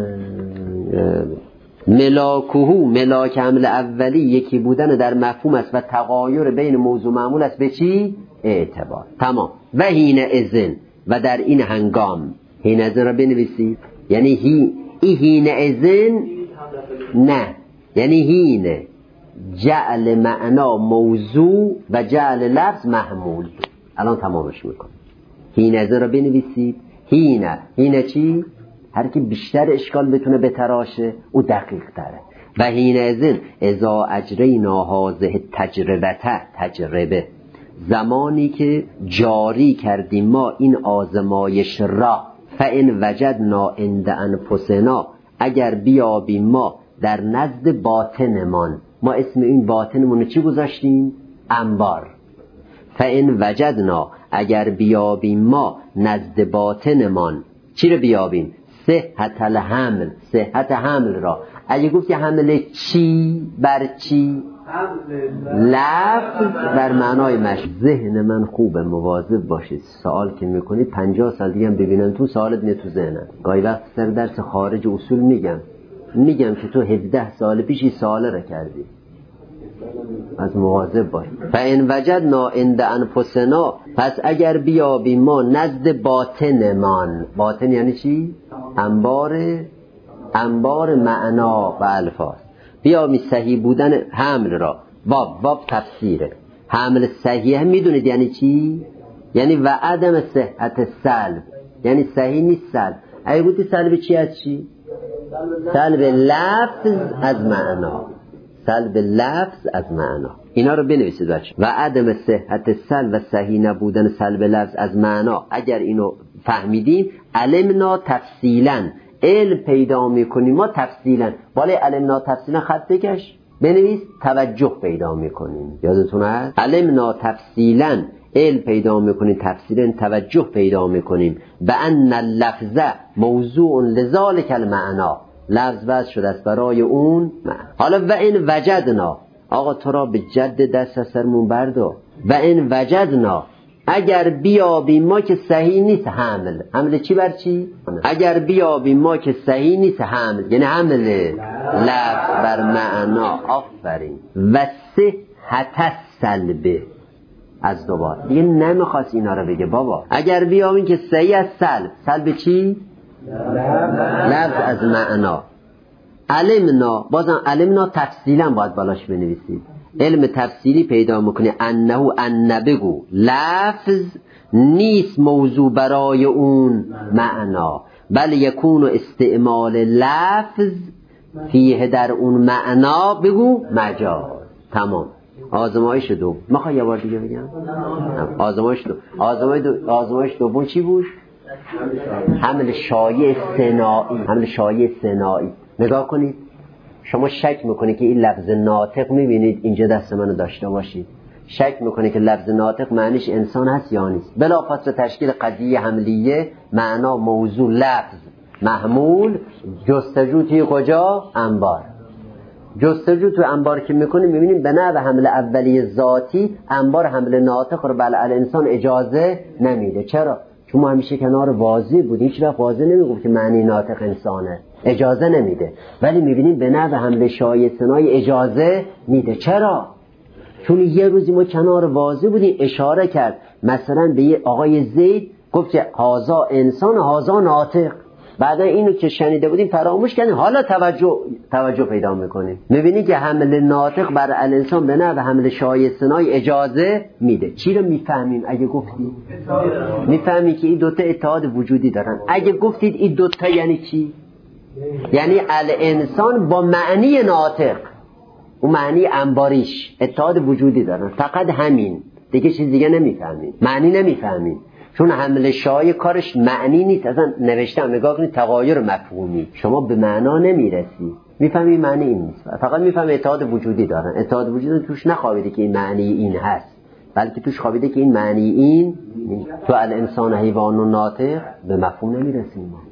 قشنگ. ملاکهو، ملاک حمل اولی یکی بودن در مفهوم است و تغایر بین موضوع معمول است به چی؟ اعتبار. تمام. و حین اذن، و در این هنگام. حین اذن را بنویسید، یعنی هی ای حین اذن، نه یعنی حین جعل معنا موضوع و جعل لفظ محمول. الان تمامش میکنم. حین اذن را بنویسید. حین حین چی؟ هر کی بیشتر اشکال بتونه بتراشه او دقیق تره. و حین اذن اذا اجرینا هذه تجربه تجربه، زمانی که جاری کردیم ما این آزمایش را، فان وجدنا عند انفسنا، اگر بیابیم ما در نزد باطنمان، ما اسم این باطنمون رو چی گذاشتیم؟ انبار. فان وجدنا، اگر بیابیم ما نزد باطنمان، چی رو بیابیم؟ صحت الحمل، صحت حمل را. اگه گفتی حمل چی بر چی؟ لفظ بر معنای مش. ذهن من خوبه، مواظب باشید سوال که میکنید پنجاه سال دیگه هم ببینن تو سوالت میاد تو ذهنم. گاهی وقت سر درس خارج اصول میگم میگم که تو هفده سال پیش این سواله را کردی، از مواظب باش. فإن وجدنا عند انفسنا، پس اگر بیابیم ما نزد باطنمان، باطن یعنی چی؟ انبار انبار معنا و الفاظ. بیابیم صحیح بودن حمل را. واب واب تفسیره. حمل صحیح میدونید یعنی چی؟ یعنی و عدم صحت سلب، یعنی صحیح نیست سلب. اگه گفتی سلب چی از چی؟ سلب لفظ از معنا، سلب لفظ از معنا. اینا رو بنویسید بچه. و عدم صحت سلب و صحیح نبودن سلب لفظ از معنا، اگر اینو فهمیدیم علمنا تفصیلا، علم پیدا میکنیم ما تفصیلا. بالای علمنا تفصیلا خط بکش بنویس توجه پیدا میکنیم. یادتون هست؟ علمنا تفصیلا، علم پیدا میکنیم تفصیلا توجه پیدا میکنیم. به ان اللفظ موضوع لذالک المعنا، لفظ وضع شده است برای اون معنی. حالا و این وجدنا، آقا تو را به جد دست از سرمون بردار. و این وجدنا، اگر بیابیم ما که صحیح نیست حمل، حمل چی بر چی؟ اگر بیابیم ما که صحیح نیست حمل، یعنی حمل لفظ بر معنا. آفرین. و صحت سلبه، از دوباره دیگه نمیخواست اینا رو بگه بابا. اگر بیابیم که صحیح از سلب، سلب چی؟ لفظ از معنا. علمنا، بازم علمنا تفصیلا باید بالاش بنویسید. علم تفصیلی پیدا میکنه انه ان بگو لفظ نیست موضوع برای اون معنا، بل یکون استعمال لفظ فیه در اون معنا بگو مجاز. تمام. آزمایش دو میخوای یه بار دیگه بگم؟ آزمایش دو آزمایش دو آزمایش دوم چی بود؟ حمل شایع ثنایی. حمل شایع ثنایی. نگاه کنید، شما شک میکنید که این لفظ ناطق، میبینید اینجا دست منو داشته باشید، شک میکنید که لفظ ناطق معنیش انسان هست یا نیست. بلافاصله تشکیل قضیه حملیه، معنا موضوع لفظ محمول، جستجو توی کجا؟ انبار. جستجو تو انبار که میکنیم میبینیم به نحو حمل اولیه ذاتی انبار حمل ناطق رو بل الانسان اجازه نمیده. چرا؟ چون ما همیشه کنار واضح بود، هیچ وقت واضح نمیگفت که معنی ناطق انسانه، اجازه نمیده. ولی میبینیم به نحو حمل شایع ثنایی اجازه میده. چرا؟ چون یه روزی ما کنار واضح بودیم اشاره کرد مثلا به یه آقای زید، گفت که هازا انسان هازا ناطق. بعد اینو که شنیده بودیم فراموش کردیم، حالا توجه توجه پیدا میکنیم. میبینی که حمل ناطق بر الانسان به نحو حمل شایع ثنایی اجازه میده. چی رو میفهمیم اگه گفتیم؟ میفهمی که این دوتا اتحاد وجودی دارن. اگه گفتید این دوتا یعنی چی؟ یعنی الانسان با معنی ناطق، اون معنی انباریش اتحاد وجودی دارن. فقط همین، دیگه چیز دیگه نمیفهمیم، معنی نمیفهمیم. چون حمل شایع کارش معنی نیست، اصلا نوشتم نگاه کنید تغایر مفهومی، شما به معنا نمیرسی، میفهمی معنی این نیست، فقط میفهمی اتحاد وجودی دارن. اتحاد وجودی توش نخوابیده که این معنی این هست، بلکه توش خوابیده که این معنی این تو الانسان حیوان و ناطق به مفهوم نمیرسیم ما.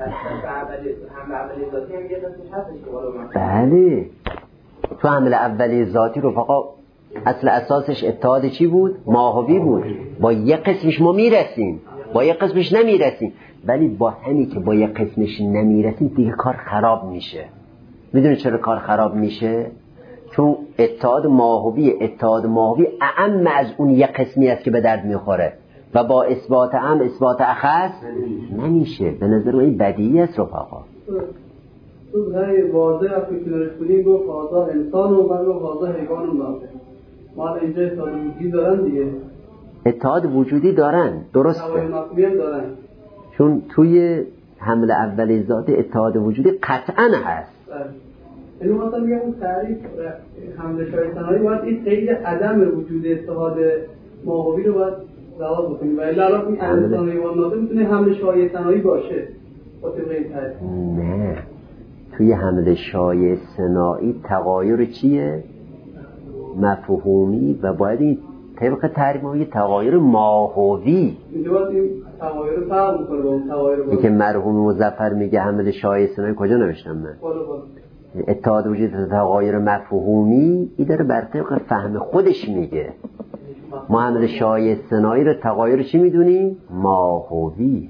بله تو حمل اولی ذاتی رفقا اصل اساسش اتحاد چی بود؟ ماهوی بود. با یک قسمش ما میرسیم، با یک قسمش نمیرسیم، ولی با همین که با یک قسمش نمیرسیم دیگه کار خراب میشه. میدونی چرا کار خراب میشه؟ چون اتحاد ماهوی اتحاد ماهوی اعم از اون یک قسمی است که به درد میخوره و با اثبات اعم اثبات اخص نمیشه. به نظر من این بدیهی است رفقا. تو غیر واضح فکرش کنیم گفت آزا انسان و بعد گفت آزا حیوان و ناطق. ما اینجا اتحاد وجودی دارن دیگه. اتحاد وجودی دارن، درسته. هم دارن. چون توی حمل اولی ذات اتحاد وجودی قطعا هست. اینو مثلا میگم اون تعریف حمل شایستنهایی باید این قید عدم وجود اتحاد ماهوی رو باید لحاظ بکنیم و الان این انسان حیوان ناطق میتونه حمل شایستنهایی باشه با طبق این تعریف. نه توی حمل شایستنهایی تغایر چیه؟ مفهومی و باید این طبق تعریف ما یه تغایر ماهوی. اینجا باید این تغایر فرق میکنه با اون تغایر باید. که مرحوم مظفر میگه حمل شایستنهایی کجا نوشتم من؟ بالا بالا. اتحاد وجود تغایر مفهومی این داره بر طبق فهم خودش میگه. ما حمل شایستنهایی رو تغایر چی میدونیم؟ ماهوی.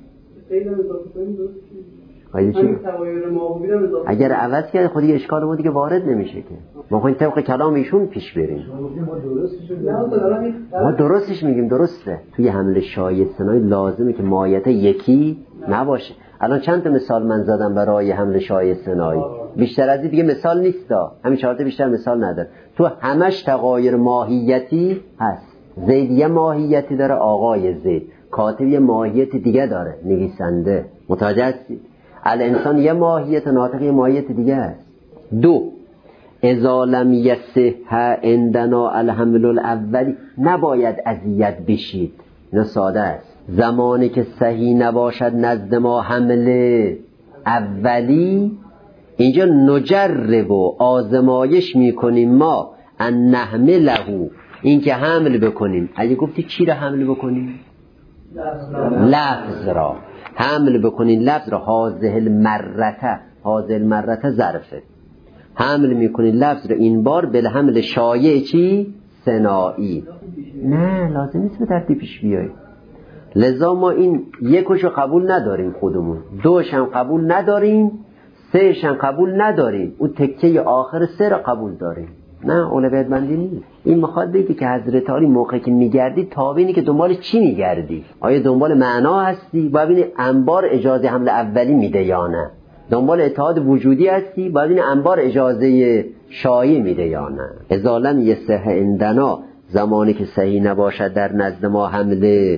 اگر عوض کرد خود دیگه اشکال ما دیگه وارد نمیشه که ما خواهیم طبق کلام ایشون پیش بریم. ما درستش میگیم، درسته. توی حمل شایستنهایی لازمه که ماهیت یکی نباشه. الان چند تا مثال من زدم برای حمل شایستنهایی، بیشتر از این دیگه مثال نیستا، همین چهار تا بیشتر مثال نداره. تو همش تغایر ماهیتی هست. زید یه ماهیتی داره، آقای زید. کاتب یه ماهیت دیگه داره، نویسنده. متوجه هستید؟ الانسان یه ماهیت، ناطق یه ماهیت دیگه است. دو اذا لم یصح عندنا الحمل الاولی، نباید اذیت بشید، اینا ساده است. زمانی که صحیح نباشد نزد ما حمل اولی، اینجا نجرب و آزمایش میکنیم ما ان نحمله، این که حمل بکنیم. اگه گفتی چی را حمل بکنیم؟ لفظ را حمل بکنین، لفظ را. هازه المرته، هازه المرته ظرفه. حمل میکنین لفظ را این بار به حمل شایع چی؟ ثنایی. نه لازم نیست به ترتیب پیش بیای. لذا ما این یکوشو قبول نداریم خودمون، دوش هم قبول نداریم، سهش هم قبول نداریم، اون تکه آخر سه را قبول داریم. نه اولویت بندی نیست. این میخواد بگه که حضرت علی موقعی که میگردی تابعینی که دنبال چی میگردی؟ آیا دنبال معنا هستی؟ باید ببینی انبار اجازه حمل اولی میده یا نه. دنبال اتحاد وجودی هستی؟ باید ببینی انبار اجازه شایع میده یا نه. اذا لم یصح عندنا، زمانی که صحیح نباشد در نزد ما حمل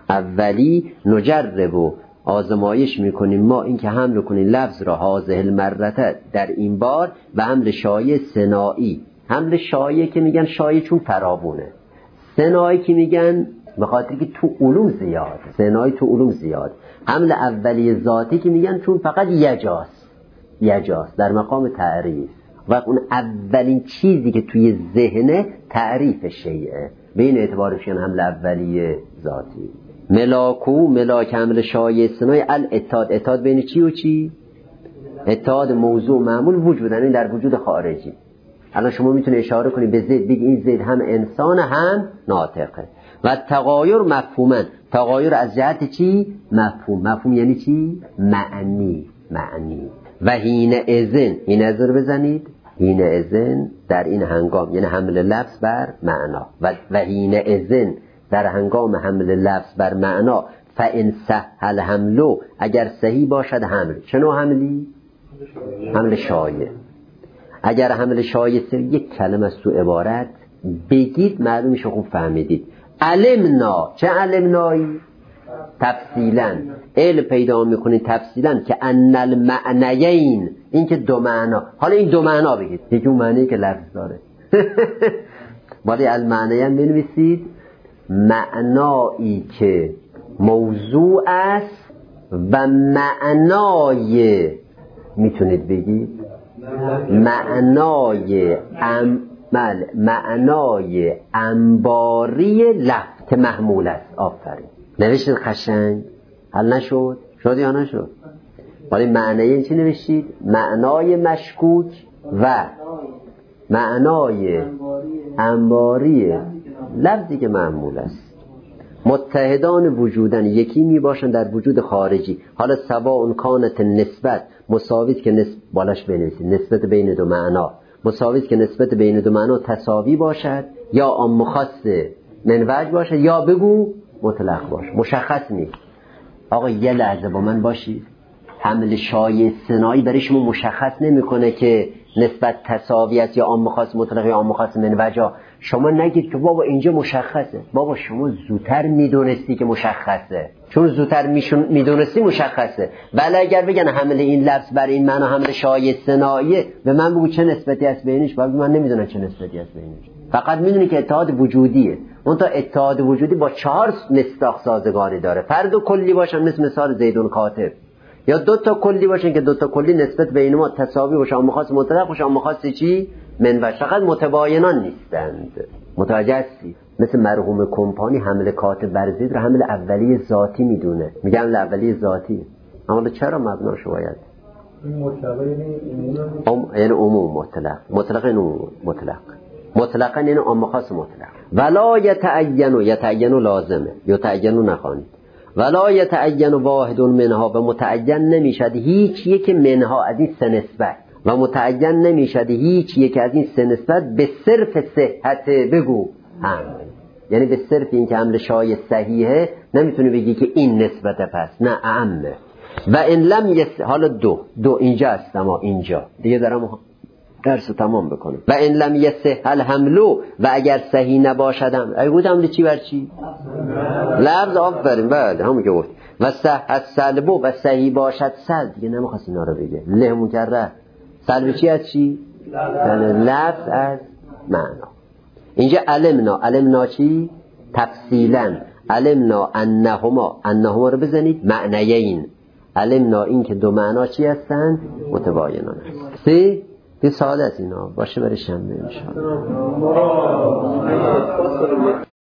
اولی، نجرب و آزمایش میکنیم ما این که حمل کنیم لفظ را هازه المرته در این بار و حمل شایع ثنایی. حمل شایع که میگن شایع چون فراوونه، ثنایی که میگن به خاطر که تو علوم زیاد، ثنایی تو علوم زیاد. حمل اولی ذاتی که میگن چون فقط یجاست، یجاست در مقام تعریف. و اون اولین چیزی که توی ذهنه تعریف شیعه، به این اعتبارش حمل اولی ذاتی. ملاکو ملاک حمل شایع ثنایی الاتحاد، اتحاد بین چی و چی؟ اتحاد موضوع معمول وجود، یعنی در وجود خارجی. الان شما میتونه اشاره کنی به زید، بگی این زید هم انسان هم ناطقه. و تغایر مفهومن، تغایر از جهت چی؟ مفهوم. مفهوم یعنی چی؟ معنی. معنی. و حین اذن، این اذن بزنید، حین اذن در این هنگام یعنی حمل لفظ بر معنا. و و حین اذن در هنگام حمل لفظ بر معنا، فان صح الحمل، اگر صحیح باشد حمل. چه نوع حملی؟ حمل شایع. اگر حمل شایع سر یک کلمه از تو عبارت بگید معلوم میشه خوب فهمیدید. علمنا، چه علمنایی؟ تفصیلا علم پیدا میکنید تفصیلا که ان المعنیین، این که دو معنا. حالا این دو معنا بگید، یکی اون معنی که لفظ داره باید المعنیین بنویسید، معنایی که موضوع است و معنای میتونید بگید معنای عمل معنای انباری لفظ محمول است. آفرین، نوشتید قشنگ، حل نشد؟ شد یا نشد؟ ولی معنی این چی نوشتید؟ معنای مشکوک و معنای انباری لفظی که محمول است. متحدان وجودن، یکی می باشن در وجود خارجی. حالا سواء کانت نسبت مساویت که نسبت بالاش بنویسید، نسبت بین دو معنا مساویت که نسبت بین دو معنا تساوی باشد، یا عام خاص منوج باشد، یا بگو مطلق باشه. مشخص نیست. آقا یه لحظه با من باشید. حمل شایع استثنایی برای شما مشخص نمیکنه که نسبت تساوی است یا عام خاص مطلق یا عام خاص منوجا. شما نگید که بابا اینجا مشخصه. بابا شما زودتر میدونستی که مشخصه، چون زودتر میدونستی مشخصه. ولی اگر بگن حمل این لفظ برای این معنا حمل شایع استثنائیه، به من بگو چه نسبتی است بینش. باید من نمیدونم چه نسبتی است بینش، فقط میدونی که اتحاد وجودیه. اون تا اتحاد وجودی با چهار مصداق سازگاری داره. فرد و کلی باشن مثل مثال زیدون کاتب، یا دو تا کلی باشن که دو تا کلی نسبت بین ما تساوی باشه، عام خاص مطلق باشه، عام خاص چی منوج، فقط متباینان نیستند. متوجه هستی؟ مثل مرحوم کمپانی حمل کاتب بر زید رو حمل اولی ذاتی میدونه، میگم حمل اولی ذاتی. اما چرا مبناش باید این مطلق یعنی یعنی عموم مطلق مطلق یعنی مطلق مطلقا یعنی عام خاص مطلق. ولا یتعین یتعین لازمه، یتعین نخوانید. ولا یتعین واحد منها، و متعین نمیشد هیچ یک منها از این سه نسبت، و متعین نمیشد هیچ یک از این سه نسبت به صرف صحت بگو هم، یعنی به صرف این که حمل شایع صحیحه نمیتونی بگی که این نسبت پس نه عامه. و ان لم یس، حالا دو دو اینجا است، اما اینجا دیگه دارم درس تمام بکنم. و ان لم یصح الحملو، و اگر صحیح نباشدم، اگه گفتم چی بر چی لفظ آفرین بعد همون که گفت. و صح السلبو، و صحیح باشد سلب، دیگه نمیخواست اینا رو بگه. له مکرر سلب چی از چی؟ لفظ از معنا. اینجا علمنا، علمنا چی؟ تفصیلا علمنا انهما، انهما رو بزنید معنیین. علمنا این که دو معنا چی هستن؟ متباینان هست. سی؟ بی ساده از اینا باشه برای شنبه انشاءالله.